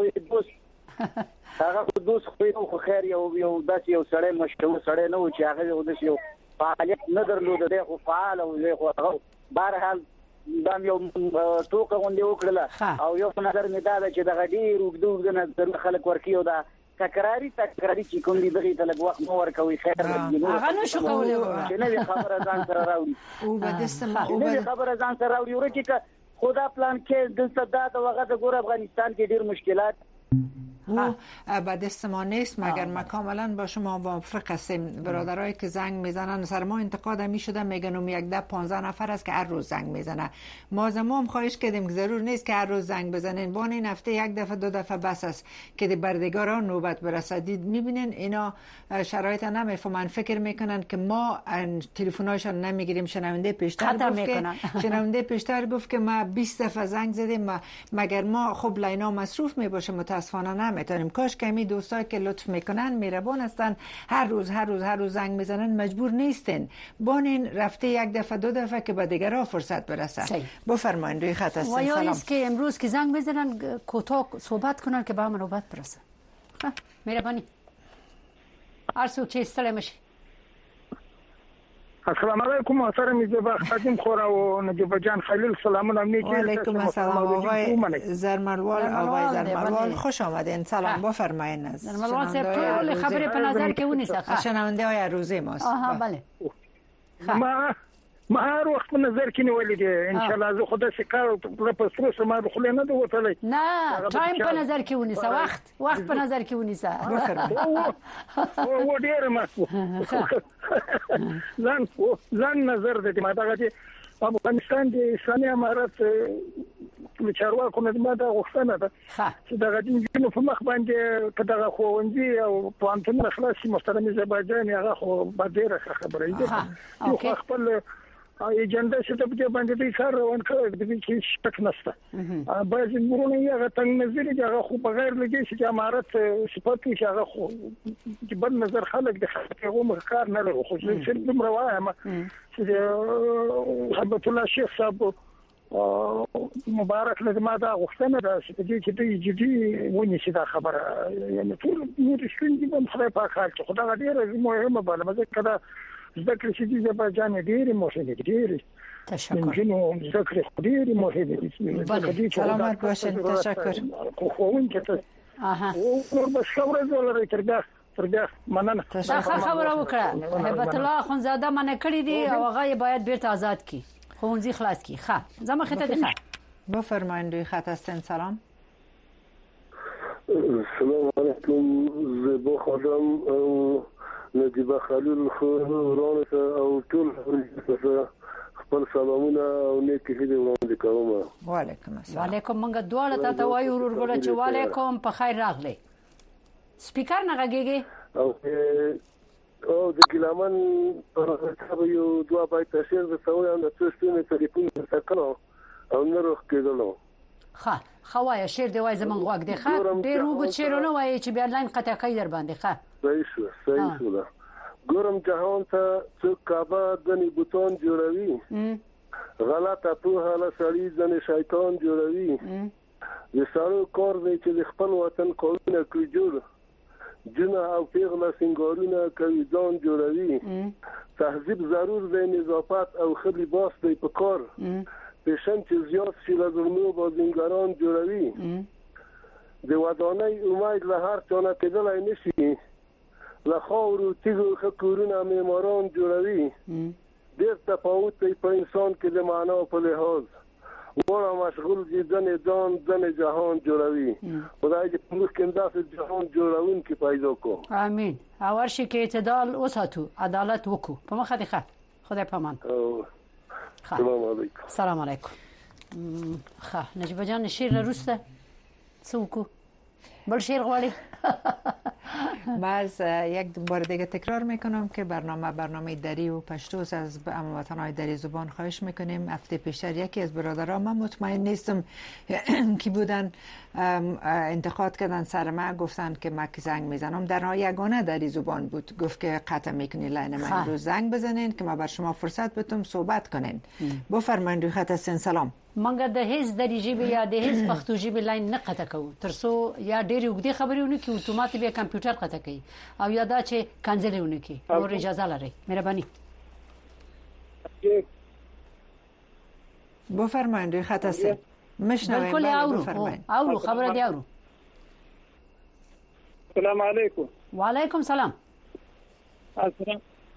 هغه دوست خو خیر یو داسې یو سړی مشهور سړی نه و چې هغه د یو فعالیت نه درلود دی خو فعال او هغه بهرحال دا یو توګه غونډه وکړه او یو نظر می دا چې د غډیر وګدو نظر خلک ورکیو دا تکراری چې کوم دي دغه ته لږ وخت نو ورکوي خیر دې هغه نشو کولای چې نه خبره ځان سره راوړي او به سما او به خبره ځان سره راوړي ورته خدا پلان کې د صدا د وغه د ګور افغانستان کې ډیر مشکلات او به دست ما نیست مگر ما کاملا با شما موافق هستیم. برادرایی که زنگ میزنن سر ما انتقاد میشده میگن یک ده 15 نفر است که هر روز زنگ میزنه. ما هم خواهش کردیم که ضرور نیست که هر روز زنگ بزنین بان این هفته یک دفعه دو دفعه بس است که دی بردگاران نوبت برسه. دید میبینین اینا شرایط نمیفهمن فکر میکنن که ما تلفن‌هاشون نمیگیریم. شنونده پیشتر گفت که ما 20 دفعه زنگ زدیم مگر ما خب لینا مصروف میباشه متاسفانه نمیتونیم. کاش که می دوستایی که لطف میکنن مهربان هستن هر روز زنگ میزنن مجبور نیستن بانین رفته یک دفعه دو دفعه که به دیگرها فرصت برسه. بفرمایید روی خط هستین. و یا است که امروز که زنگ بزنن کوتاه صحبت کنن که به هم نوبت برسه. مهربانی ارسو چه استلمش. السلام علیکم محترم زیبا خادم خورا و نجیب جان خلیل سلامونه میگم. و علیکم السلام آقای زرملوال خوش آمدین. سلام بفرمایید. زرملوال صاحب خبر په نظر کې ونیسه. شنونده های روزه ماست. بله. ما هر وخت په نظر کې نیولې دي ان شاء الله زه خدای شکر په سر سره ما خو نه ده وته نه ټایم په نظر کې ونیسه وخت په نظر کې ونیسه. و ډیر ما ځان نظر دې ما دا چې افغانستان د اسلامي امارات چارواکو نه ما دا غوښتنه ده چې دا غوښتنه په مخ باندې په دغه خوندې او پوانتونه خلاصي محترم زباجان هغه خو به ډیره خبره ده. یو خپل ایجنډا چې په دې باندې د کار روان کړی د کې شک نشته. بعضې ورونه یې هغه تنګ نظر دي هغه خو بغیر لګي چې امارات صفات کې هغه خو چې بل نظر خلک د هغه کار نه لري خو چې دومره وایم چې حبت الله شیخ صاحب مبارک له ما دا غوښتنه ده چې دې جدي ونیسي دا خبره یعنی ټول نور شوندې په خپل په کار کې خدای ډېر مهمه باندې مزه کړه زده کړې چې د ازربایجان ډېری مهمه ډېری تشکر جنو زده کړې ډېری مهمه دي سلامت باشین تشکر خوون کې نور به شاوره ولري تر بیا مننه خبره وکړه هیبت الله اخونزاده منع کړی دی او هغه باید بیرته آزاد کی خونځي خلاص کی ښه زما خطه دي بفرمایید روی خط هستین. سلام السلام علیکم زیبا خانم او نجیبه خلیل خورانه او ټول خپل سلامونه او نیکی هیله وړاندې کوم. وعلیکم السلام. وعلیکم منګه دواړه ته وایو ورګړه چې وعلیکم په خیر راغلی. سپیکر نه غږیږي او د ګلامن په یو دوا پای تشیر د سوي ان د څه ټلیفون تکلو او نه روخ کېدلو. ښه خوای شیر دی وای زمون غوږ دی ښه ډیر وګ شیرونه وای چې بیا لاین قطع کوي در باندې ښه صحیح شو. ګورم جهان ته څوک کعبه دني بوتان جوړوي غلطه په له سړي ځنه شیطان جوړوي د سړو کور دی چې خپل وطن کولونه کوي جوړ جنا او پیغله سنگارونه کوي ځان جوړوي تهذیب ضرور دی نظافت او خلی باس دی په کار پیشن چې زیات شي له ظلمو بازنګران جوړوي د ودانۍ امید له هر چانه کېدلای نشي له خاورو تیږو خکورونه معماران جوړوي ډېر تفاوت دی په انسان کې د معنا په لحاظ وړه مشغول دي ځنې جهان جوړوي خدای دې موږ کې داسې جهان جوړون کې پیدا کو امين او ورشي کې اعتدال وساتو عدالت وکړو په مخه دي ښه خدای پامان. سلام علیکم. سلام علیکم. ښه نجیبه جان شیر روسته څوک بل شیر غواړي باز یک بار دیگه تکرار میکنم که برنامه دری و پشتوز از هموطنان دری زبان خواهش میکنیم. هفته پیشتر یکی از برادران من مطمئن نیستم کی بودن انتقاد کردن سر من گفتن که من زنگ میزنم در نهایت یگانه دری زبان بود گفت که قطع میکنی لاین من امروز زنگ بزنین که ما بر شما فرصت بتم صحبت کنین. بفرمایید روی خط هستین. سلام منګه د هیڅ دریجه به یا د هیڅ پښتو ژبه لاین نه قطع کوو ترڅو یا ډېری وګړي خبرونه کې اتومات به کمپیوټر قطع کوي او یا دا چې کنځلونه کوي نور اجازه لري مهرباني. بفرمایید روی خط هستین. مشنویم. بفرمایید. اورو خبر دی اورو. السلام علیکم. وعلیکم سلام. السلام.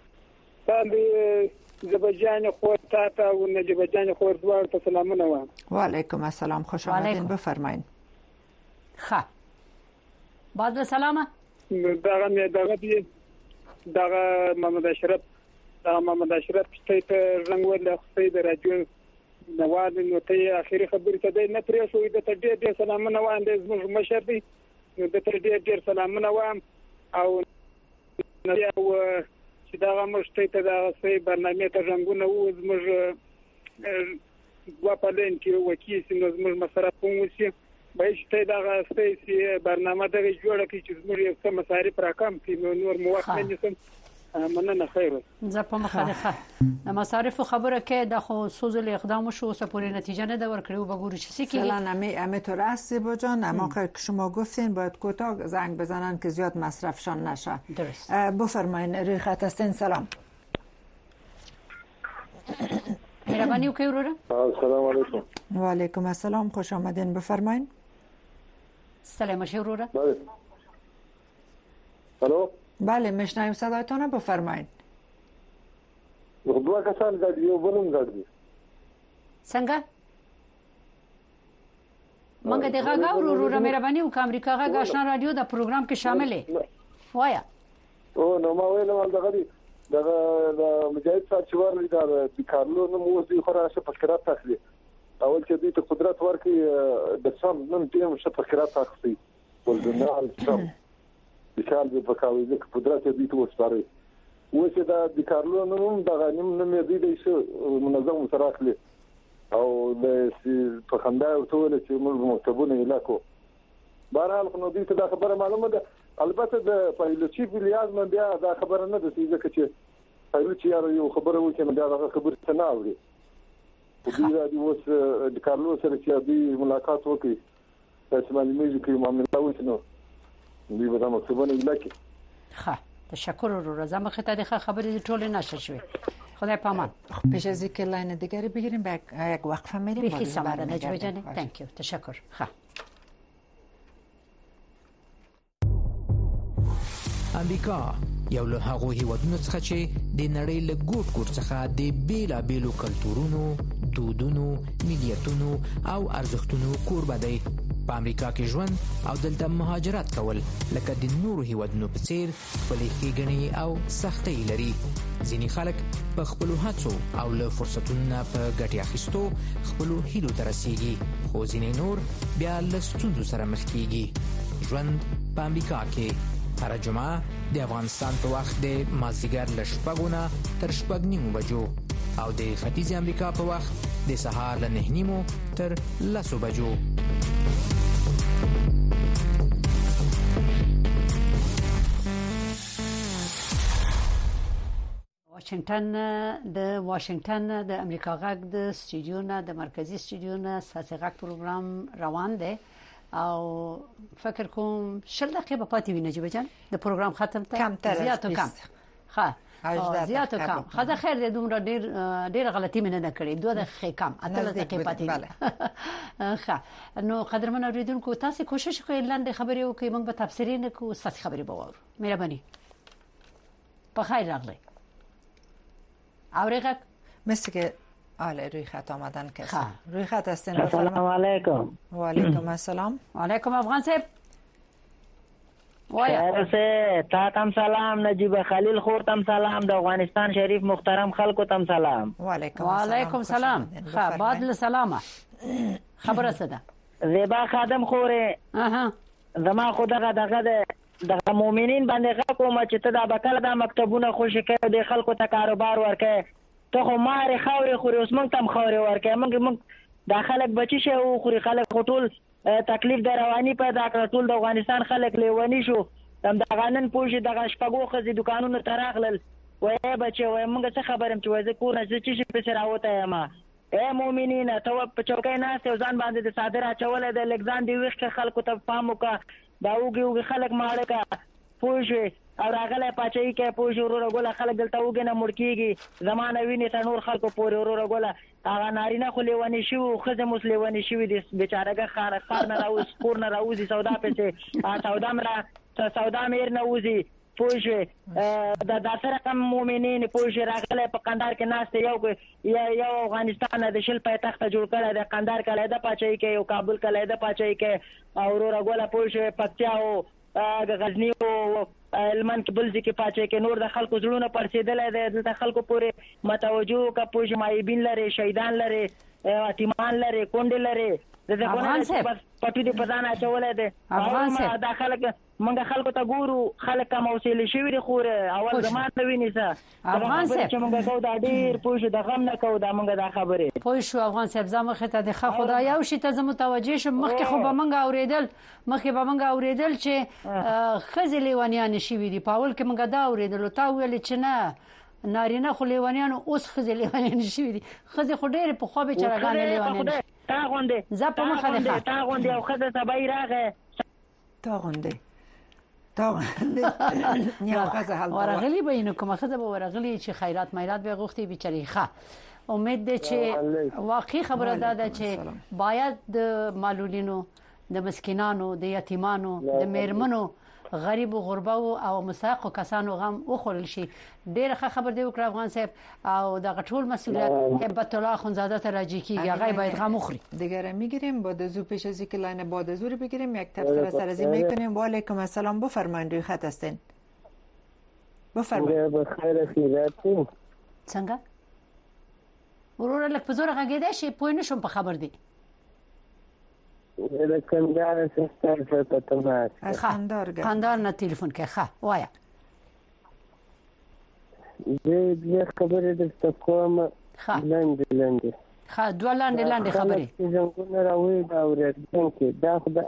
زبجان خور تا و نجبجان خور دوار ته سلامونه وایم. و علیکم السلام خوش آمدین. بفرمایید. ښه بعد سلامه دغه محمد اشرف ته رنگ ول خپل د راجو نواد نو ته اخیری خبرې ته نه پرې شو د ته ډېر سلامونه وایم د زموږ مشر دی نو د ته ډېر سلامونه وایم او چې دا مشته ته دا سي برنامه ته رنگونه و زموږ وپلین کې وکی سينو زموږ مسره کومسي بهشته دا سي برنامه ته جوړه کی چې زموږ یو څه مصارف راکم کې نور موخت نه نسم مننه خیر زه په مخالفه د مصارف خبره کې د خو سوزل اقدام شو سپوري نتیجه نه دور کړو بګوري چې سکی سلام تو راست زیبا جان اما که شما گفتین باید کوتاه زنگ بزنن که زیاد مصرفشان نشه. درست. بفرمایید روی خط هستین. سلام مهربانی وکړئ وروره. السلام علیکم. و علیکم السلام خوش آمدین. بفرمایید. سلام وروره. الو بله میشنویم صدایتون. بفرمایید. دوه کسان زدی یو بلم زدی څنګه منګه دغه غاورو مهرباني وکړه امریکا غا آشنا رادیو دا پروګرام کې شامل ہے وایا او نو ما ویل دغه مجاهد صاحب چې ورلې دا د کارلو نو موږ خراشه فکرات تخلي اول چې دې ته قدرت ورکړي د څم نن دې مشه فکرات تخلي ولدنال څم مثال به پکاوي چې قدرت دې ته وسپاري وڅ دا د کارلو نوم د غنیم نوم یې دی چې منظم متراخلي او د په خندا او ټول چې موږ مکتبونه علاقو بهرحال نو دې ته دا خبره معلومه ده. البته د پایلوچي بلیاز من بیا دا خبره نه ده چې پایلوچي یو خبره وکړي نو بیا دا خبره ته نه اوري په دې راځي اوس د کارلو سره چې دې ملاقات وکړي چې معلومه چې معاملې وکړي نو دې به دا مکتبونه علاقو ښه تشکر رو زما خطر خبری ټول نشر شوی خدای پامان. پیش از اینکه لاین دیگری بگیریم به یک وقفه میریم. بخی سلام نجوه جانی. تانک یو. تشکر. خواه. امریکا یو له هغو هیوادونو څخه چې د نړۍ له ګوټ ګوټ څخه د بیلابیلو کلتورونو، دودونو، ملیتونو او ارزښتونو کوربه دی. په امریکا کې ژوند او دلته مهاجرت کول لکه د نورو هیوادونو په څیر خپلې ښېګڼې او سختۍ لري. ځینې خلک په خپلو هڅو او له فرصتونو نه په ګټې اخیستو خپلو هیلو ته رسیږي، خو ځینې نور بیا له ستونزو سره مخ کیږي. ژوند په امریکا کې هر جمعه د افغانستان په وخت د مازدیګر له 6 نه تر 6:30 بجو او د ختیځ امریکا په وخت د سهار له 9:30 تر 10 بجو. واشنگټن د امریکا غږ د سټوډیو نه د مرکزی سټوډیو نه ساسي غږ پروګرام روان دی او فکر کوم شل دقیقه به پاتې ویني جبه جان د پروګرام ختم ته زیات او کم زیات او کم خزه خیر دې دومره ډیر غلطي نه کړې 2 دقیقې کم 8 دقیقې پاتې نو قدرمن اوریدونکو تاسو کوشش کوئ لاندې خبرې وکړئ موږ به تفسیر نه کوو تاسو خبرې به وورو مهرباني په خیر راغلی اوریغه مثل که آله روی خط آمدن کسی روی خط هستین. السلام علیکم. و علیکم السلام. و علیکم افغان صاحب. خیر سه تا تم سلام نجیب خلیل خور تم سلام د افغانستان شریف محترم خلکو تم سلام. و علیکم سلام. خب بعد السلام. خبر صدا. زیبا خادم خوره. زما خدا دغه د مؤمنین باندې کوم چې ته د بکل د مکتبونه خوشی کوي د خلکو ته کاروبار ورکه ته خو ماره خوري خوري اوس مونږ تم خوري ورکه مونږ د خلک بچی شو خوري خلک ټول تکلیف د رواني پیدا کړ ټول د افغانستان خلک لیونی شو تم د غنن پوجي د شپږو خزي دکانونو تراغلل وای بچي وای مونږ څه خبرم چې وای کور نه چې په سر راوته ما اے مؤمنین ته په چوکۍ نه ځان باندې د صادره چولې د لګزان دی وخت خلکو ته پام وکا دا وګي خلک ماړه کا پوجي او راغله پاتې کې پوجي ورو غوله خلک دلته وګنه مړکیږي زمانه ویني ته نور خلکو پورې ورو غوله هغه نارینه خو لیونی شو خزه مسلمانی شو دي بیچارهګه خار نه راوځي کور نه راوځي سودا پېسه سودا مېر نه وځي پوجي د داسره کم مؤمنین پوجي راغله په قندار کې ناست یو افغانستان د شل په تخت جوړ کړی د قندار کله د پاتې کې یو کابل کله د پاتې کې او ورو غوله پوجي پکتیا او غزنی او المان کې بل ځکه پاتې کې نور د خلکو زړونه پرسیدل دي د خلکو پورې متوجه کا پوجي مایبین لري شهیدان لري اتیمان لري کونډ لري د ځکه پټو دي پدانه چولې ده افغان د خلک منګه خلکو ته ګورو خلک کوم وسیله شوی دي خو اول زمانه ویني څه افغان صاحب چې موږ کو دا ډیر پوجي د غم نه کو دا موږ دا خبره پوه شو افغان صاحب زموږه ته د خدای او شي ته زمو توجه شم مخکې خو به منګه اوریدل چې خزلی ونیان شوی دي پاول کې منګه دا اوریدل تا ویل چې نه نارینه خو لیوانیان اوس خزلی ونیان شوی دي خزه خو ډیر په خو به چرګان لیوانیان تا غونډه زه په مخه ده تا غونډه او خزه سبای راغه تا غونډه نیا خزه حل ورغلی به اینو کومه خزه به ورغلی چې خیرات میرات به غوښتي بیچاریخه امید ده چې واقعي خبره ده چې باید د معلولینو د مسکینانو د یتیمانو د میرمنو غریب او غربا او مستحق کسانو غم وخورل شي ډیره خبر دی وکړه افغان صاحب او د غټول مسئولیت هبت الله خونزاده ته راځي کیږي هغه باید غم وخوري دیگه میگیریم با دزو پیش از اینکه لاین با دزو رو بگیریم یک تفسیر سرازی میکنیم و علیکم السلام بفرمایید روی خط هستین بفرمایید بخیر خیراتو څنګه ورور لک په زور غږیدا شي پوه نشم په خبر دی د کندهار څخه ته از کندهار نه تلیفون کې ښه وایا دې خبره د کوم لاندې ښه دوه لاندې خبرې څنګه راوي دا ورته دا خو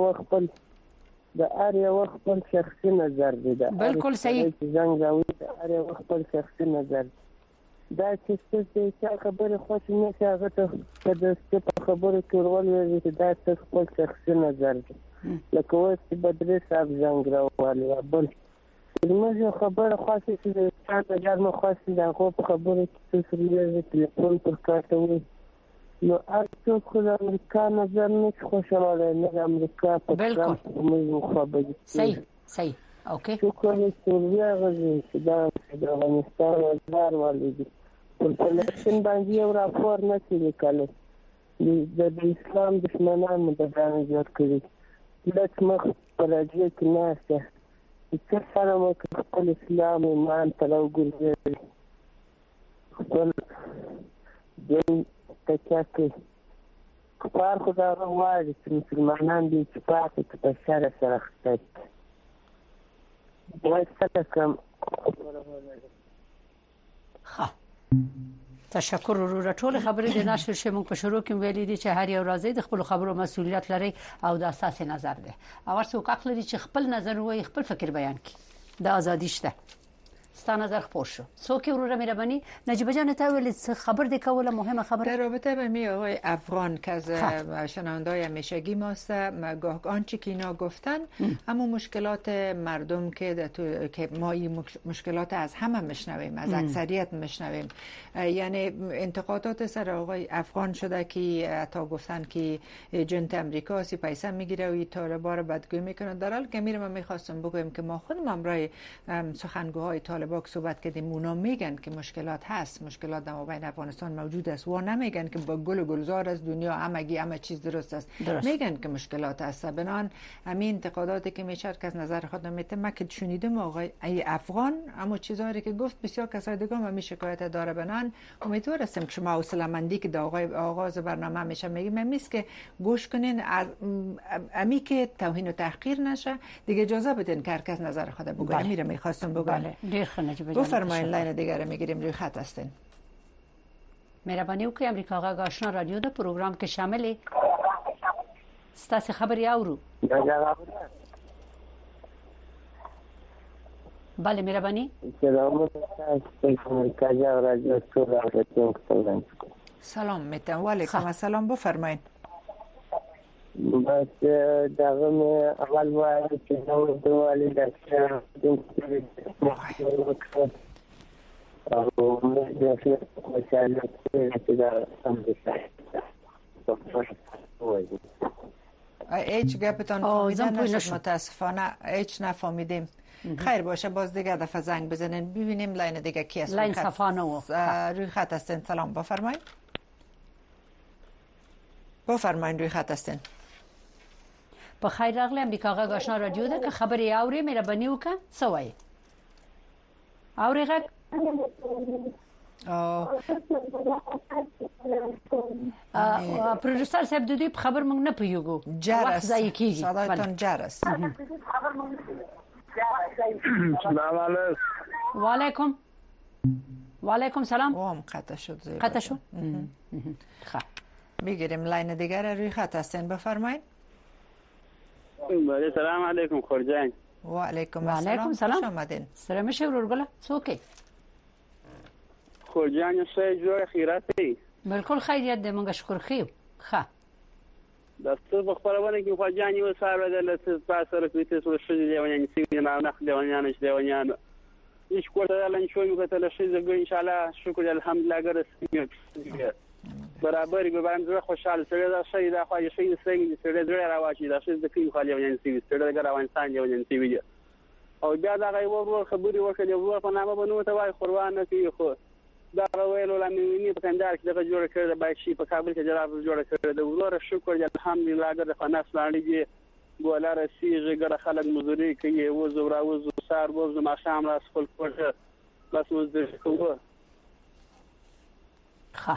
د اریا وخت خپل شخصي نظر دی بالکل صحیح څنګه راوي د اریا وخت خپل شخصي نظر دا چې څه خبره خوښ نه شي هغه ته د څه خبره کول ویل چې دا څه خپل شخصي نظر دی لکه اوس چې بدري صاحب څنګه راوړل بل زموږ خبره خاصه چې د چاته جرمه خاصه د هغو په خبره کې څه سریږي تلیفون پر کاته وي نو هر څوک خو د امریکا نظر نه شي خوشحاله نه د امریکا په ټرمپ په موږ خبرې صحیح اوکې شکر سوریا غږی چې دا د افغانستان وزار والدي پر فلسطین باندې یو راپور نه لیکلی د اسلام دشمنان مددان جوړ کړي لکه مخ په راډیو کې ناسته چې سره مو خپل اسلام ایمان ته راوګرځوي خپل دین تکیه کوي کفار خو دا غواړي چې مسلمانان دې چې پاتې کړي په شر سره خطر وای څه کوم تشکر وروره ټول خبرې د نشر شمو په شروع کې ویلي دي چې هر یو راځي د خپل خبرو مسؤلیت لري او د اساس نظر ده او هر څوک حق لري چې خپل نظر وایي خپل فکر بیان کړي د ازادي شته ستا نظر خپور شو څوک وروره مهرباني نجیب جان ته ویل خبر دی کوله مهمه خبر در رابطه با می آقای افغان که از شنونده‌های همیشگی ماست گاه آنچه که اینا گفتن اما مشکلات مردم که ما این مشکلات از همه میشنویم از اکثریت میشنویم یعنی انتقادات سر آقای افغان شده که تا گفتن که جنت امریکا سی پیسه میگیره و طالبان رو بدگویی میکنه در حالی که ما میخواستم بگویم که ما خودم همراه سخنگوهای طالبان صحبت کردیم اونا میگن که مشکلات هست مشکلات در مابین افغانستان موجود است و نمیگن که با گل و گلزار از دنیا همه چیز درست است میگن که مشکلات هست بنان همین انتقاداتی که میشه که از نظر خودم میته ما که شنیدم آقای افغان اما چیزایی که گفت بسیار کسای دیگه هم شکایت داره بنان امیدوار هستم که شما حوصله مندی که آغاز برنامه میشه میگم میست که گوش کنین امی که توهین و تحقیر نشه دیگه اجازه بدین که هر کس نظر خود بگه میره میخواستم بگم بفرمایید لاین دیگر میگیریم روی خط هستین مهرباني وکړئ امریکا غږ آشنا رادیو د پروګرام کې شامل ستاسو خبري اورو بله مهرباني سلام میتم و علیکم السلام بفرمایید بس داغه اول وایي چې نو دوالي د او د خوشاله چې دا سم دي هیچ گپتان فهمیدن نشد متاسفانه هیچ نفهمیدیم خیر باشه باز دیگه دفعه زنگ بزنین ببینیم لاین دیگه کی است لاین صفانه روی خط هستین سلام بفرمایید بفرمایید روی خط هستین په خیر راغلی امریکا غږ آشنا رادیو ده که خبري اوري مهرباني وکړه سوای اوري غږ پروډوسر صاحب د دې خبر موږ نه پیوګو وخت ځای کیږي صدایتون جرس سلام علیکم وعلیکم سلام وام قطع شد خب میگیریم لاین دیگر روی خط هستین بفرمایید بله سلام علیکم خورجان و علیکم السلام خوش آمدین سلام شورورګله څوک خورجان څه جوړ خیراته بالکل خیریت دې مونږ شکر خو ښه د څه په خبرونه کې خورجان یو سره د لته تاسو کې تاسو شې دیوانه نسي نه نه دیوانه نش دیوانه هیڅ کوته لن شوي په تل شي زګ ان شاء الله شکر الحمدلله ګر برابر به باندې خوشاله سره دا شي دا خو شي څنګه سره زړه راوچی دا شي د کې خو دیوانه نسي سره د افغانستان دیوانه نسي وی او بیا دا غوړ خبري وکړي ورو په نامه بنو ته وای قربان کې خو دا ویلو لامینی په کندهار کې دغه جوړ کړی د بایشي په کابل کې جراب جوړ کړی د ورور شکر الحمدلله ګر خناس باندې دی ګولاره سیغه ګر خلک مزوري کوي وزو را وزو سار وزو ما شام را خپل کوټه بس وزو کوو ښه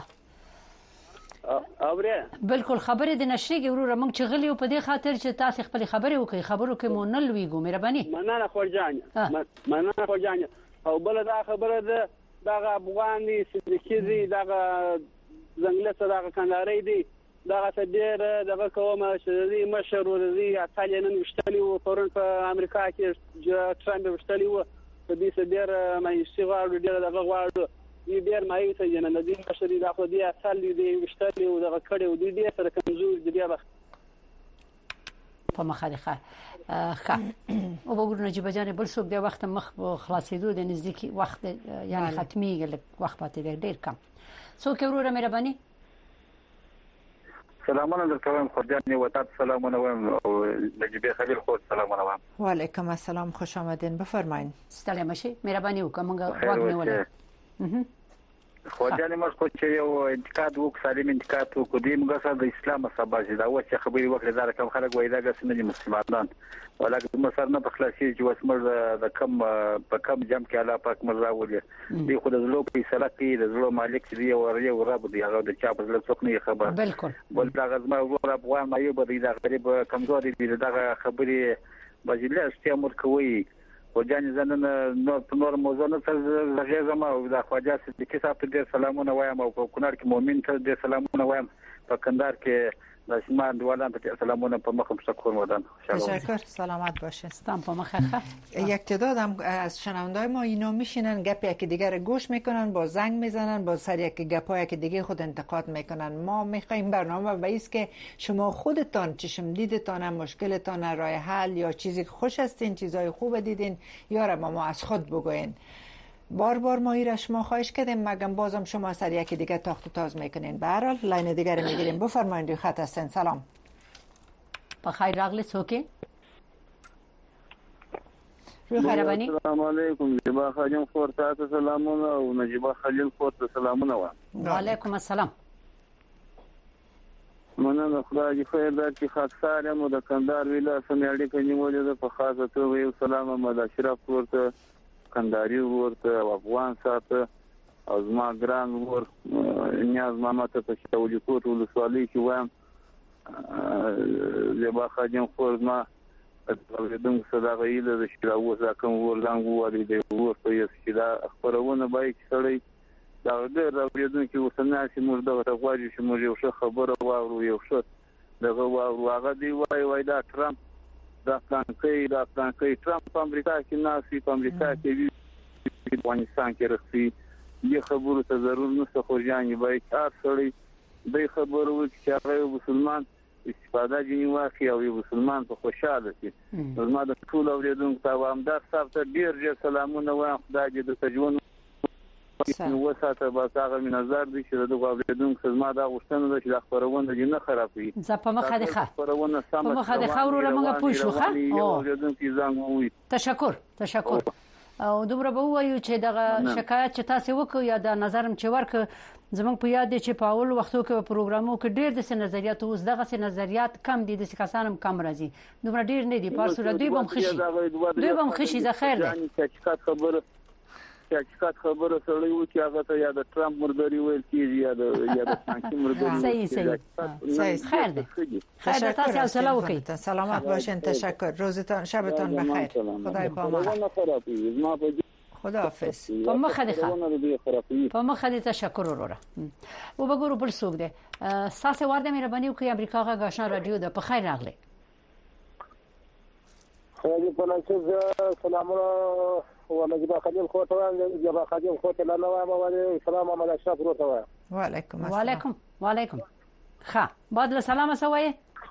اوبره بالکل خبره د نشریږي ورور موږ چې غلی په دې خاطر چې تاسو خپل خبره وکړي خبرو کې مونږ نه لويګو مهرباني مننه خورجان او بل دا خبره ده دغه افغاني سړي دغه زنګله دغه کندهاري دي دغه ډېر دغه کومه چې مشهور دي اټالین مشتري او پرون په امریکا کې ټرمپ مشتري و په دې ډېر مې سیغار ډېر دغه غواړو دې ډېر مې ته جن نه دي مشتري دغه دي اصل دي مشتري او دغه کړي او دې سره کمزور دي بیا په مخه ده ښه او وګورئ نجيبه جان بل څوک د وخت مخ خلاصېدو د نزدیکی وخت یعنی ختمي وخت پاتې ډیر کم څوک وروره مهرباني سلامونه درکوم خورجان وطن سلامونه و نجيبه خلیل خو سلامونه و و علیکم السلام خوش آمدین بفرمایید ستړي مشي مهرباني وکړه موږ واګنه خورجان موږ خو چې یو انتقاد وکړ سالم انتقاد وکړو د موږ سره د اسلام سبا چې دا و چې خبري وکړه دا کوم خلک وایي دا څنګه دي مسلمانان ولکه موږ سره نه په خلاصي چې وسمر د کم په کم جام کې الله پاک مرزا ولې دی خو د زلو په سره کې د زلو مالک دی او رب دی هغه د چا په زړه څوک نه خبر بالکل بل دا غزما ور افغان ما یو به دا غریب کمزوري دي دا خبري بجله استعمار کوي خورجان زنن نور موضوع نه څه زما د خواجه صدیقي صاحب ته سلامونه وایم او په کونړ کې مؤمن ته سلامونه وایم په کندهار کې د شمال ولان ته سلامونه په مخم شکر ودان تشکر سلامت باشین استم په مخه یک تعداد هم از شنوندای ما اینا میشینن گپ یکی دیگر گوش میکنن با زنگ میزنن با سر یک گپای که دیگه خود انتقاد میکنن ما میخوایم برنامه بیست که شما خودتان چشم دیدتان مشکلتان راه حل یا چیزی خوش هستین چیزای خوب دیدین یا را ما از خود بگوین بار ما ایره شما خواهش کردیم مگم بازم شما سر یکی دیگه تاخت و تاز میکنین به هر حال لاین دیگر میگیریم بفرمایید روی خط هستین سلام بخیر راغلی سوکی روی خیربانی السلام علیکم نجیبه خادم خور تاسو سلامونه او نجیبه خلیل خور ته سلامونه و علیکم السلام مننه خدای خیر درکړي خاصاره مو د کندهار ویلا سمېړي کې نیولې ده په خاصه توګه یو سلام محمد اشرف ورته کندهاري ورته افغان ساته او زما ګران ور نیاز محمد ته په شاولي کوټ ولسوالۍ کې وایم زبا خادم خور ما د صداقت د شراو ځکه ورلنګ وری دی ورته یې چې دا خبرونه بای کړی دا د راوړېدون کې وسنه چې موږ د غواړي چې موږ یو څه خبره واورو یو څه دغه واورو هغه دی وای دا ټرمپ دا پلانکي ټرمپ په امریکا کې ناسي په امریکا کې وی افغانستان کې رسي یي خبرو ته ضرور نشته خو ځاني بای کار سړی د خبرو چې هغه مسلمان استفاده جنی واخی او مسلمان په خوشاله شي زما د ټول اوریدونکو ته امدار صاحب ته ډیر سلامونه وایم خدای دې د تجوون نو وساته با هغه من نظر دي چې د اوریدونکو زما دا غوښتنه ده چې د خبرونه دې نه خرابوي زه په مخه ده خبرونه سم په مخه ده خبرونه موږ پوښو ښه او اوریدونکو زنګ وي تشکر او دومره به وایو چې دغه شکایت چې تاسو وکړو یا د نظرم چې ورک زمونږ په یاد دي چې په اول وختو کې پروګرامو کې ډېر د نظریات اوس دغه نظریات کم دي د کسانم کم راځي دومره ډېر نه دي په سره دوی بم خشي زه خیر ده چې خبره سره یو چې هغه ته یا د ټرمپ مرګري ویل کیږي یا د سانکی مرګري صحیح خیر ده خیر تاسو حوصله وکړئ سلامت باشین تشکر روزتان شبتان بخیر خدای پامه خداحافظ په مخه دې تشکر وروره او وګورو بل څوک دی ساسه ورده مهرباني وکړئ امریکا غا غاښنا رادیو د په خیر راغلی خو په لاسه سلامونه ونجيبه خليل خوته نجيبه خادم خوته لنا وعليكم السلام محمد اشرف روته وعليكم ها بعد السلام سوي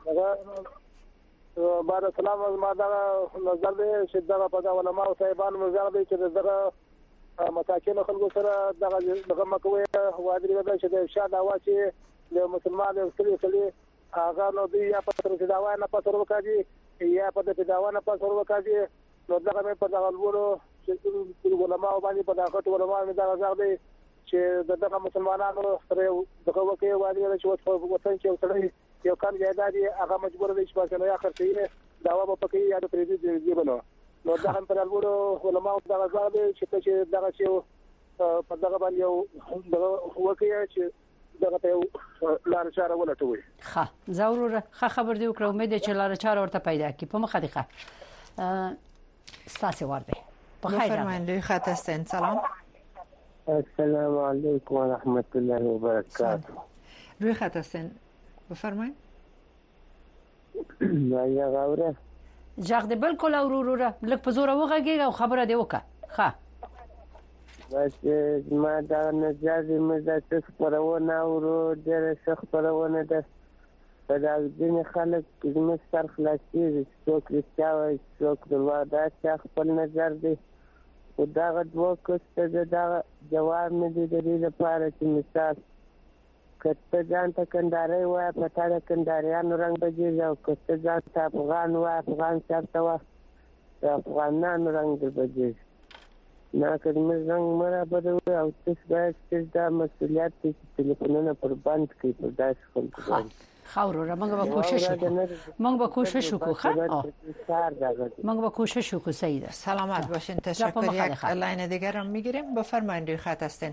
بعد السلام ما دا نظر دي چې دا په علماء او صاحبان نظر دي چې دغه متاکل خلکو سره دغه مکوي وادري ودا چې د شاد اوا چې د مسلمان سړي هغه نو دی یا په تر داوا نه پاتور وکړي یا په دې داوا نه پاتور وکړي نو دغه مې په دغه ورو چې علماء باندې په دغه علماء مې دا نظر دي چې دغه مسلمانانو سره دغه وکي وادري چې وطن کې وسړي یو کم جایداد هغه مجبور دي چې په نه اخر شي داوا په کې یا د پریزیدنت دی بنو نو دا هم پر الورو علماء دغه ځای دي چې دغه چې په دغه باندې یو دغه وکي چې دغه ته لار چاره ولټوي ښه ضرور ښه خبر دی وکړو امید چې لار چاره ورته پیدا کی په مخه دی ستاسو ورده په خیر فرمایئ خط هستین سلام السلام علیکم و رحمت الله و برکاته روی خط هستین بفرمایید یا غوره ځاګ دې بالکل اوروره لکه په زور وغږیږي او خبره دی وکړه ښه بس ما دا نظر مې د څه خبرونه اورو ډېر څه خبرونه ده په ځینې خلک زموږ سر خلاصېږي چې څوک رښتیا وایي څوک درواغ دا چا خپل نظر دی خو دغه دوه کسو ته زه دغه جواب نه دی د دې لپاره چې مثال که ته ځان ته کندهارۍ وایه په تا د کندهاریانو رنګ بجېږي او که ته ځان ته افغان وایه افغان چېرته وه د افغانانو رنګ در بجېږي نه که زموږ رنګ مه رابردوئ او تاسو باید ستاسو دا مسؤلیت دی چې تلیفونونه پر بند کړئ پر داسې خلکو باندې خاوره موږ به کوشش وکړو موږ به کوشش وکړو سیده سلامت باشین تشکر یک لاین دیگر هم میگیریم بفرمایید روی خط هستین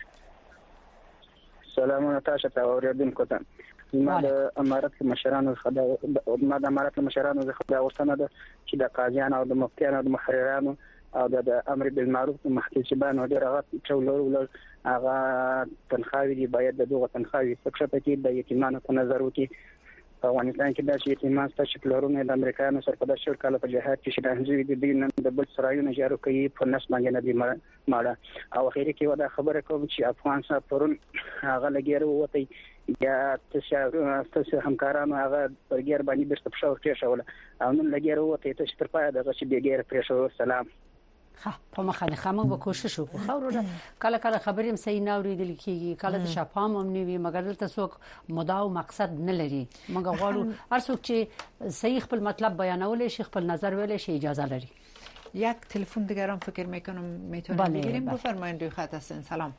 سلامونه تاسو ته اوریدونکو ته ما د امارات مشرانو خدای ما د امارات مشرانو خدای غوښتنه ده چې د قاضیانو او د مفتیانو او د محررانو او د امر بالمعروف محتسبانو ډېر هغه ټولول هغه تنخواوي دي باید د دغه تنخواوي څخه پکې د یتیمانو په نظر وکړي په افغانستان کې د یتیمان ستاسو پلرونه د امریکایانو سره په داسې کال په جهاد کې شته چې د دین د بل سرایونو جارو کوي په نس باندې نه دی ماړه او اخیری کې ودا خبره کوم چې افغان صاحب پرون هغه لګیر وته یا تاسو همکارانو هغه برګر باندې برست په شاور کې شول او نن لګیر وته تاسو تر پای دغه چې بیګر پرېښو سلام په مخه خامو به کوشش وکړو خاوره کله کله خبرې هم صحیح نه اوریدل کیږي کله د شفام هم نیوي مګر دلته څوک مدعا او مقصد نه لري موږ غواړو هر څوک چې صحیح خپل مطلب بیانول شي خپل نظر ویل شي اجازه لري یک تلفن دیگر هم فکر میکنم میتونیم بگیریم بفرمایید روی خط هستین سلام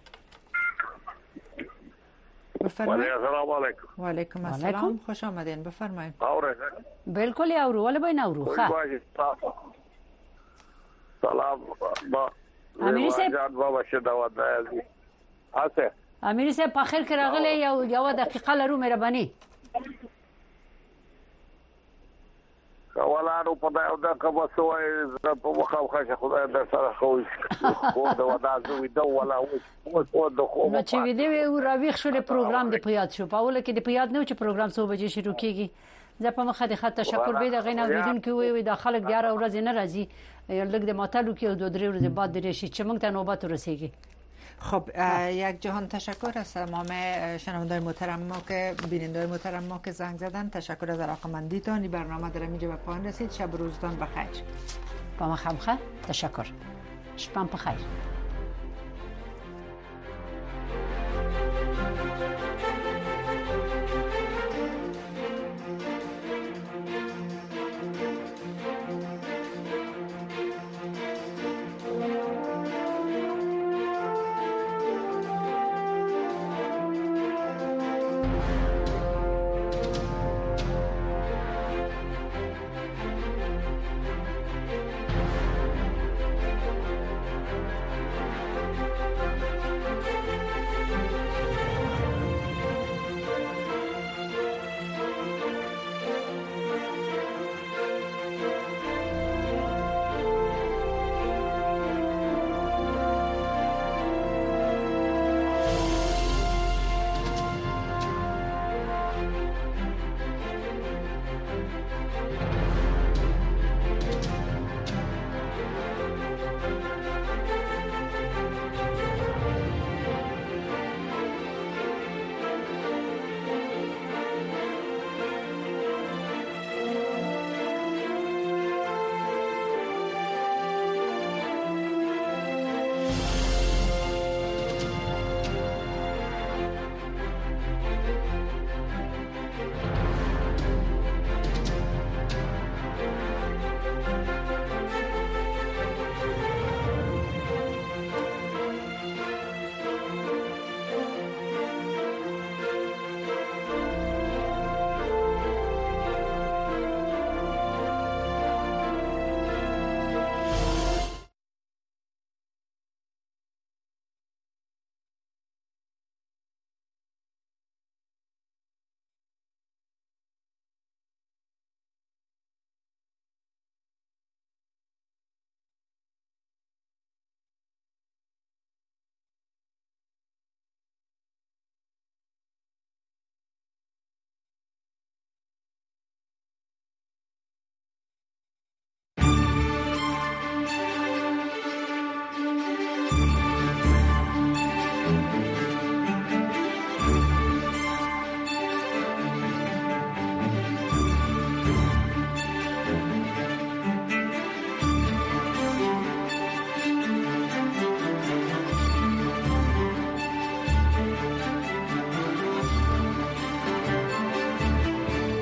بفرمایید السلام علیکم و علیکم السلام خوش آمدین بفرمایید بالکل یارو ولی باید نورو سلام امیر صاحب بابا شدا ودایي هڅه امیر صاحب په خیر کې راغلی یو دقیقه لرو مهرباني ولانو په دا د کومه سوې په مخه خدای در سره خو دا ودازو وي دا ولا او د خو نو چې ویډیو راويخ شو پروګرام د پیاد شو په اول کې د پیاد نو چې پروګرام 100 بجې شروع کیږي زه په مخه د خط تشکر به د غینه اوریدونکو وي د خلک د هر ورځ نه راځي لږ د ماتلو کې 2-3 ورځې بعد درشي چې موږ ته نوبت ورسیږي خب یک جهان تشکر از تمام شنوندگان محترم ما که بینندگان محترم ما که زنگ زدن تشکر از علاقه‌مندیتان این برنامه در اینجا به پایان رسید شب روزتان بخیر با ما خمخه تشکر شبم بخیر